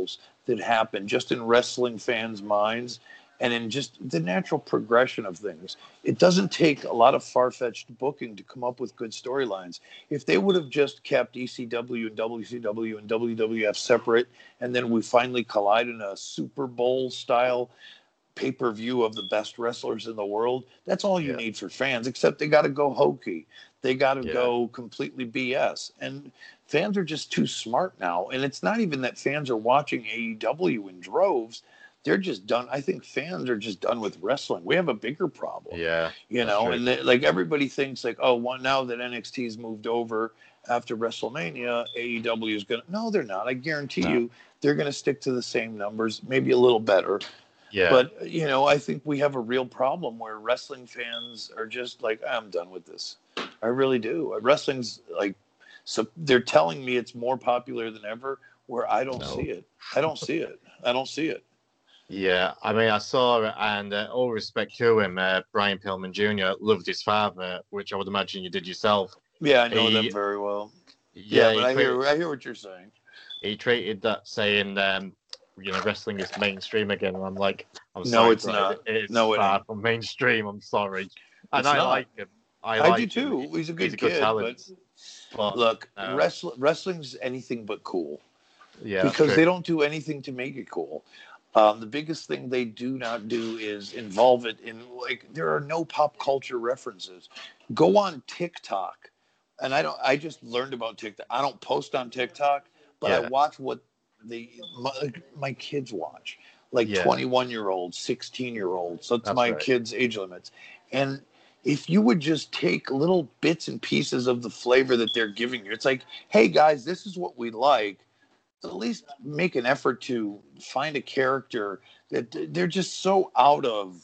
that happen just in wrestling fans' minds and in just the natural progression of things. It doesn't take a lot of far-fetched booking to come up with good storylines. If they would have just kept E C W and W C W and W W F separate, and then we finally collide in a Super Bowl style pay-per-view of the best wrestlers in the world, that's all you Yeah. need for fans, except they got to go hokey. They got to Yeah. go completely B S. And fans are just too smart now. And it's not even that fans are watching A E W in droves. They're just done. I think fans are just done with wrestling. We have a bigger problem. Yeah. You that's know, true. and they, like everybody thinks like, oh, well, now that N X T's moved over after WrestleMania, A E W is going to, no, they're not. I guarantee No. you they're going to stick to the same numbers, maybe a little better. Yeah. But, you know, I think we have a real problem where wrestling fans are just like, I'm done with this. I really do. Wrestling's like, so they're telling me it's more popular than ever, where I don't No. see it. I don't see it. I don't see it. Yeah, I mean, I saw it, and uh, all respect to him, uh, Brian Pillman Junior loved his father, which I would imagine you did yourself. Yeah, I know He- them very well. Yeah, Yeah, but he, I treated, hear I hear what you're saying. he treated that saying, um, you know, wrestling is mainstream again, and I'm like, I'm No, sorry, it's but not. it- it's No, it far ain't. from mainstream. I'm sorry, and It's I not. like him. I, I like do him. too. He's a good He's a good kid, talent. but But look, no. wrestling wrestling's anything but cool. yeah, that's Because true. they don't do anything to make it cool. Um, the biggest thing they do not do is involve it in, like, there are no pop culture references. Go on TikTok, and I don't. I just learned about TikTok. I don't post on TikTok, but I Yeah. watch what the my, my kids watch, like Yeah. twenty-one year olds, sixteen year olds. So that's, That's my right. kids' age limits, and if you would just take little bits and pieces of the flavor that they're giving you, it's like, hey guys, this is what we like. At least make an effort to find a character that they're just so out of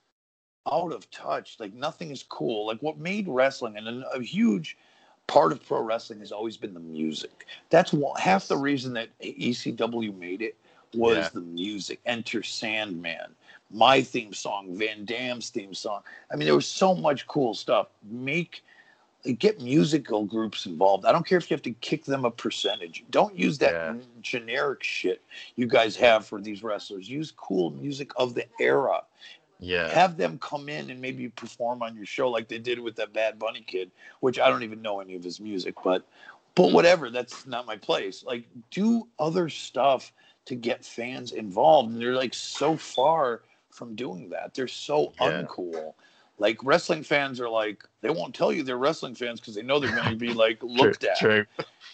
out of touch. Like nothing is cool. Like what made wrestling, and a huge part of pro wrestling has always been the music. That's one, half the reason that E C W made it was Yeah. the music. Enter Sandman, my theme song, Van Damme's theme song. I mean, there was so much cool stuff. Make Get musical groups involved. I don't care if you have to kick them a percentage. Don't use that Yeah. generic shit you guys have for these wrestlers. Use cool music of the era. Yeah. Have them come in and maybe perform on your show like they did with that Bad Bunny kid, which I don't even know any of his music, but but whatever, that's not my place. Like do other stuff to get fans involved. And they're like so far from doing that. They're so Yeah. uncool. Like wrestling fans are like, they won't tell you they're wrestling fans because they know they're going to be like looked true, at. True.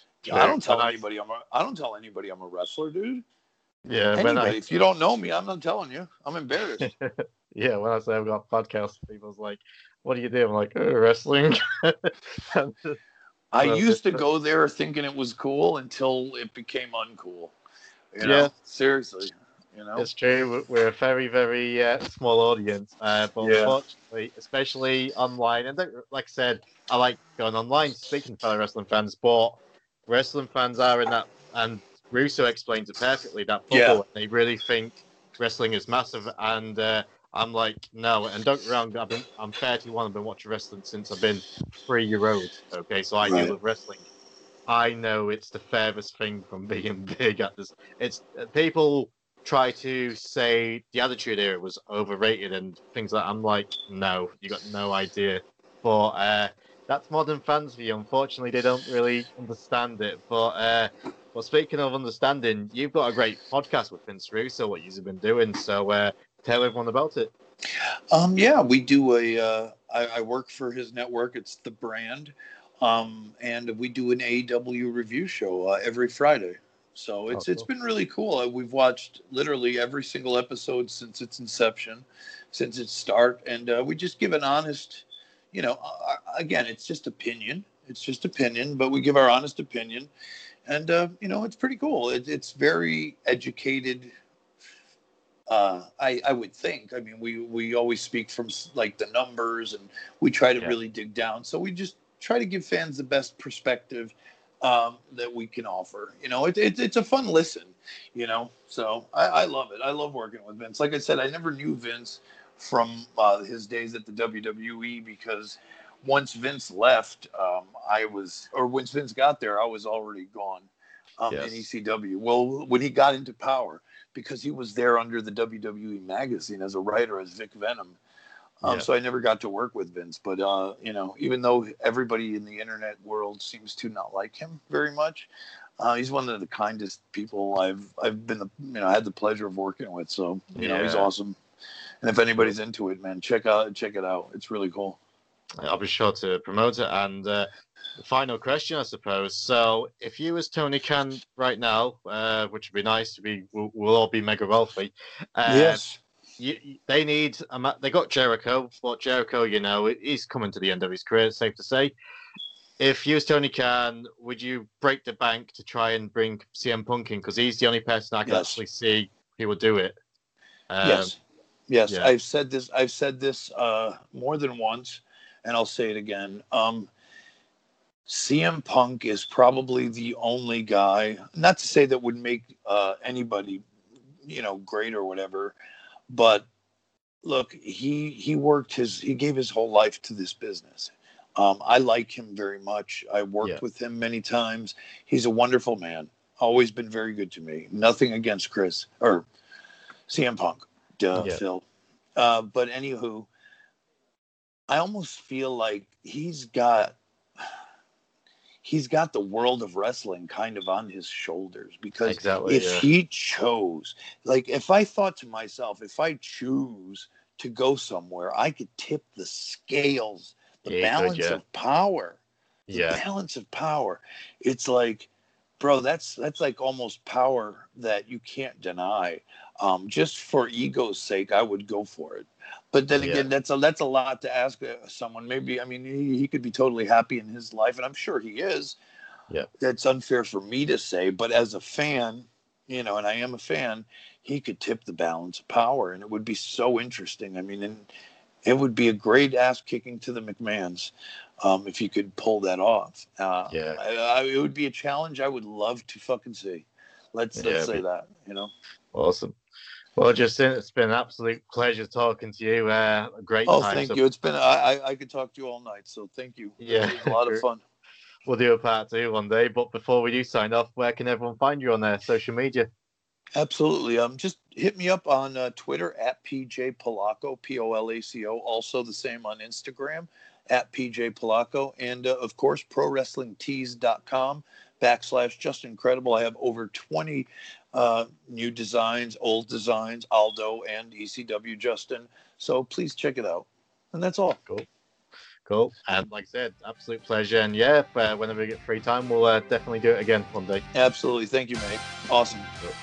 I don't tell When I- anybody I'm a, I don't tell anybody I'm a wrestler, dude. Yeah. When Anybody. I If you don't know me, I'm not telling you. I'm embarrassed. yeah, when I say I've got a podcast, people's like, "What do you do?" I'm like, oh, "Wrestling." And, I well, used to it's- go there thinking it was cool until it became uncool. You know, Yeah. seriously. You know, It's true. We're a very, very uh, small audience, uh, but Yeah. unfortunately, especially online, and don't- like I said, I like going online, speaking to fellow wrestling fans, but wrestling fans are in that, and Russo explains it perfectly, that bubble. Yeah. And they really think wrestling is massive, and uh, I'm like, no. And don't get me wrong, I've been, I'm thirty-one, I've been watching wrestling since I've been three year old. Okay, so I Right. do love wrestling. I know it's the furthest thing from being big at this. It's uh, people try to say the Attitude Era was overrated and things like that. I'm like, no, you got no idea. But uh, that's modern fans view. Unfortunately, they don't really understand it. But uh, well, speaking of understanding, you've got a great podcast with Vince Russo, what you've been doing. So uh, tell everyone about it. Um, yeah, we do a. Uh, I, I work for his network. It's The Brand, um, and we do an A E W review show uh, every Friday. So it's Oh, it's cool. been really cool. Uh, we've watched literally every single episode since its inception, since its start, and uh, we just give an honest. You know, uh, again, it's just opinion. It's just opinion, but we give our honest opinion, and uh, you know, it's pretty cool. It, it's very educated. Uh, I, I would think. I mean, we, we always speak from like the numbers, and we try to Yeah. really dig down. So we just try to give fans the best perspective um, that we can offer. You know, it, it, it's a fun listen. You know, so I, I love it. I love working with Vince. Like I said, I never knew Vince from uh, his days at the W W E, because once Vince left, um, I was, or once Vince got there, I was already gone. um, Yes. in E C W. Well, when he got into Power, because he was there under the W W E magazine as a writer as Vic Venom. Um, Yeah. So I never got to work with Vince, but uh, you know, even though everybody in the internet world seems to not like him very much, uh, he's one of the kindest people I've I've been the you know had the pleasure of working with. So you know, he's Yeah. awesome. And if anybody's into it, man, check out check it out. It's really cool. I'll be sure to promote it. And uh, the final question, I suppose. So, if you was Tony Khan right now, uh, which would be nice, we we'll, we'll all be mega wealthy. Uh, Yes. You, they need a ma- they got Jericho, but Jericho, you know, he's coming to the end of his career. It's safe to say. If you was Tony Khan, would you break the bank to try and bring C M Punk in? Because he's the only person I can Yes. actually see he would do it. Um, Yes. Yes. yeah. I've said this. I've said this uh, more than once, and I'll say it again. Um, C M Punk is probably the only guy. Not to say that would make uh, anybody, you know, great or whatever, but look, he he worked his he gave his whole life to this business. Um, I like him very much. I worked Yeah. with him many times. He's a wonderful man. Always been very good to me. Nothing against Chris or C M Punk, duh, Yeah. Phil. Uh, but anywho, I almost feel like he's got he's got the world of wrestling kind of on his shoulders, because Exactly, if yeah. he chose, like if I thought to myself, if I choose to go somewhere, I could tip the scales, the Yeah, you could, balance yeah. of power, the Yeah. balance of power. It's like, bro, that's that's like almost power that you can't deny. Um, just for ego's sake, I would go for it. But then Yeah. again, that's a that's a lot to ask uh, someone. Maybe I mean he, he could be totally happy in his life, and I'm sure he is. Yeah. That's unfair for me to say, but as a fan, you know, and I am a fan, he could tip the balance of power, and it would be so interesting. I mean, and it would be a great ass kicking to the McMahons um, if he could pull that off. Uh, Yeah. I, I, it would be a challenge I would love to fucking see. Let's Yeah, let's say be- that. You know. Awesome. Well, Justin, it's been an absolute pleasure talking to you. Uh, a great Oh, time. thank So, you. It's been I, I I could talk to you all night, so thank you. Yeah. It was a lot of fun. We'll do a part two one day. But before we do sign off, where can everyone find you on their social media? Absolutely. Um, just hit me up on uh, Twitter at P J Polaco, P O L A C O. Also the same on Instagram at P J Polaco, and uh, of course pro wrestling tees dot com backslash just incredible. I have over twenty uh, new designs, old designs, Aldo and E C W Justin. So please check it out. And that's all. Cool. Cool. And like I said, absolute pleasure. And yeah, uh, whenever we get free time, we'll uh, definitely do it again one day. Absolutely. Thank you, mate. Awesome.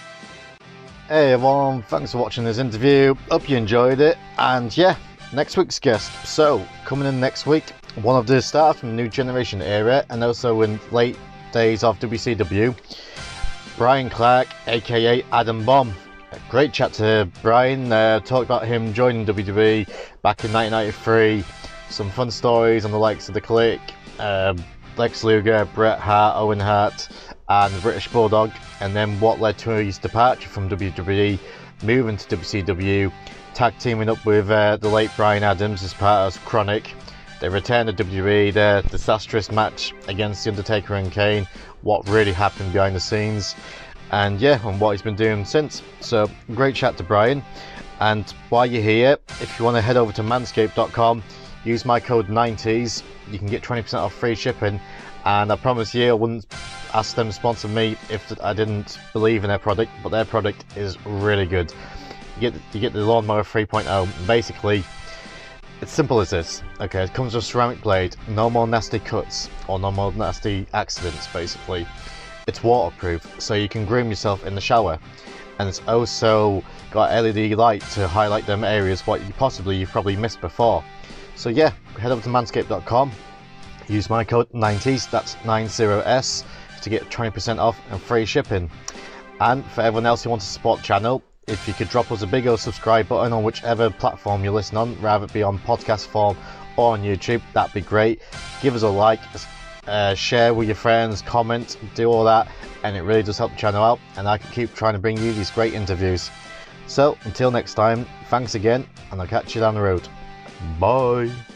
Hey everyone, thanks for watching this interview. Hope you enjoyed it. And yeah, next week's guest. So, coming in next week, one of the stars from the New Generation era and also in late days of W C W, Brian Clark, aka Adam Bomb. A great chat to Brian. Uh, talked about him joining W W E back in nineteen ninety-three. Some fun stories on the likes of the Click, um, Lex Luger, Bret Hart, Owen Hart, and the British Bulldog, and then what led to his departure from W W E, moving to W C W, tag teaming up with uh, the late Brian Adams as part of Chronic. They returned to W W E, their disastrous match against The Undertaker and Kane, what really happened behind the scenes, and yeah, and what he's been doing since. So, great chat to Brian. And while you're here, if you want to head over to manscaped dot com, use my code nineties, you can get twenty percent off free shipping, and I promise you I wouldn't ask them to sponsor me if I didn't believe in their product, but their product is really good. You get, you get the Lawnmower three point oh, basically, it's simple as this, okay, it comes with a ceramic blade, no more nasty cuts, or no more nasty accidents basically. It's waterproof, so you can groom yourself in the shower, and it's also got L E D light to highlight them areas what you possibly you've probably missed before. So yeah, head over to manscaped dot com, use my code nineties, that's ninety S, to get twenty percent off and free shipping. And for everyone else who wants to support the channel, if you could drop us a big old subscribe button on whichever platform you listen on, rather it be on podcast form or on YouTube, that'd be great. Give us a like, uh, share with your friends, comment, do all that, and it really does help the channel out, and I can keep trying to bring you these great interviews. So until next time, thanks again, and I'll catch you down the road. Bye.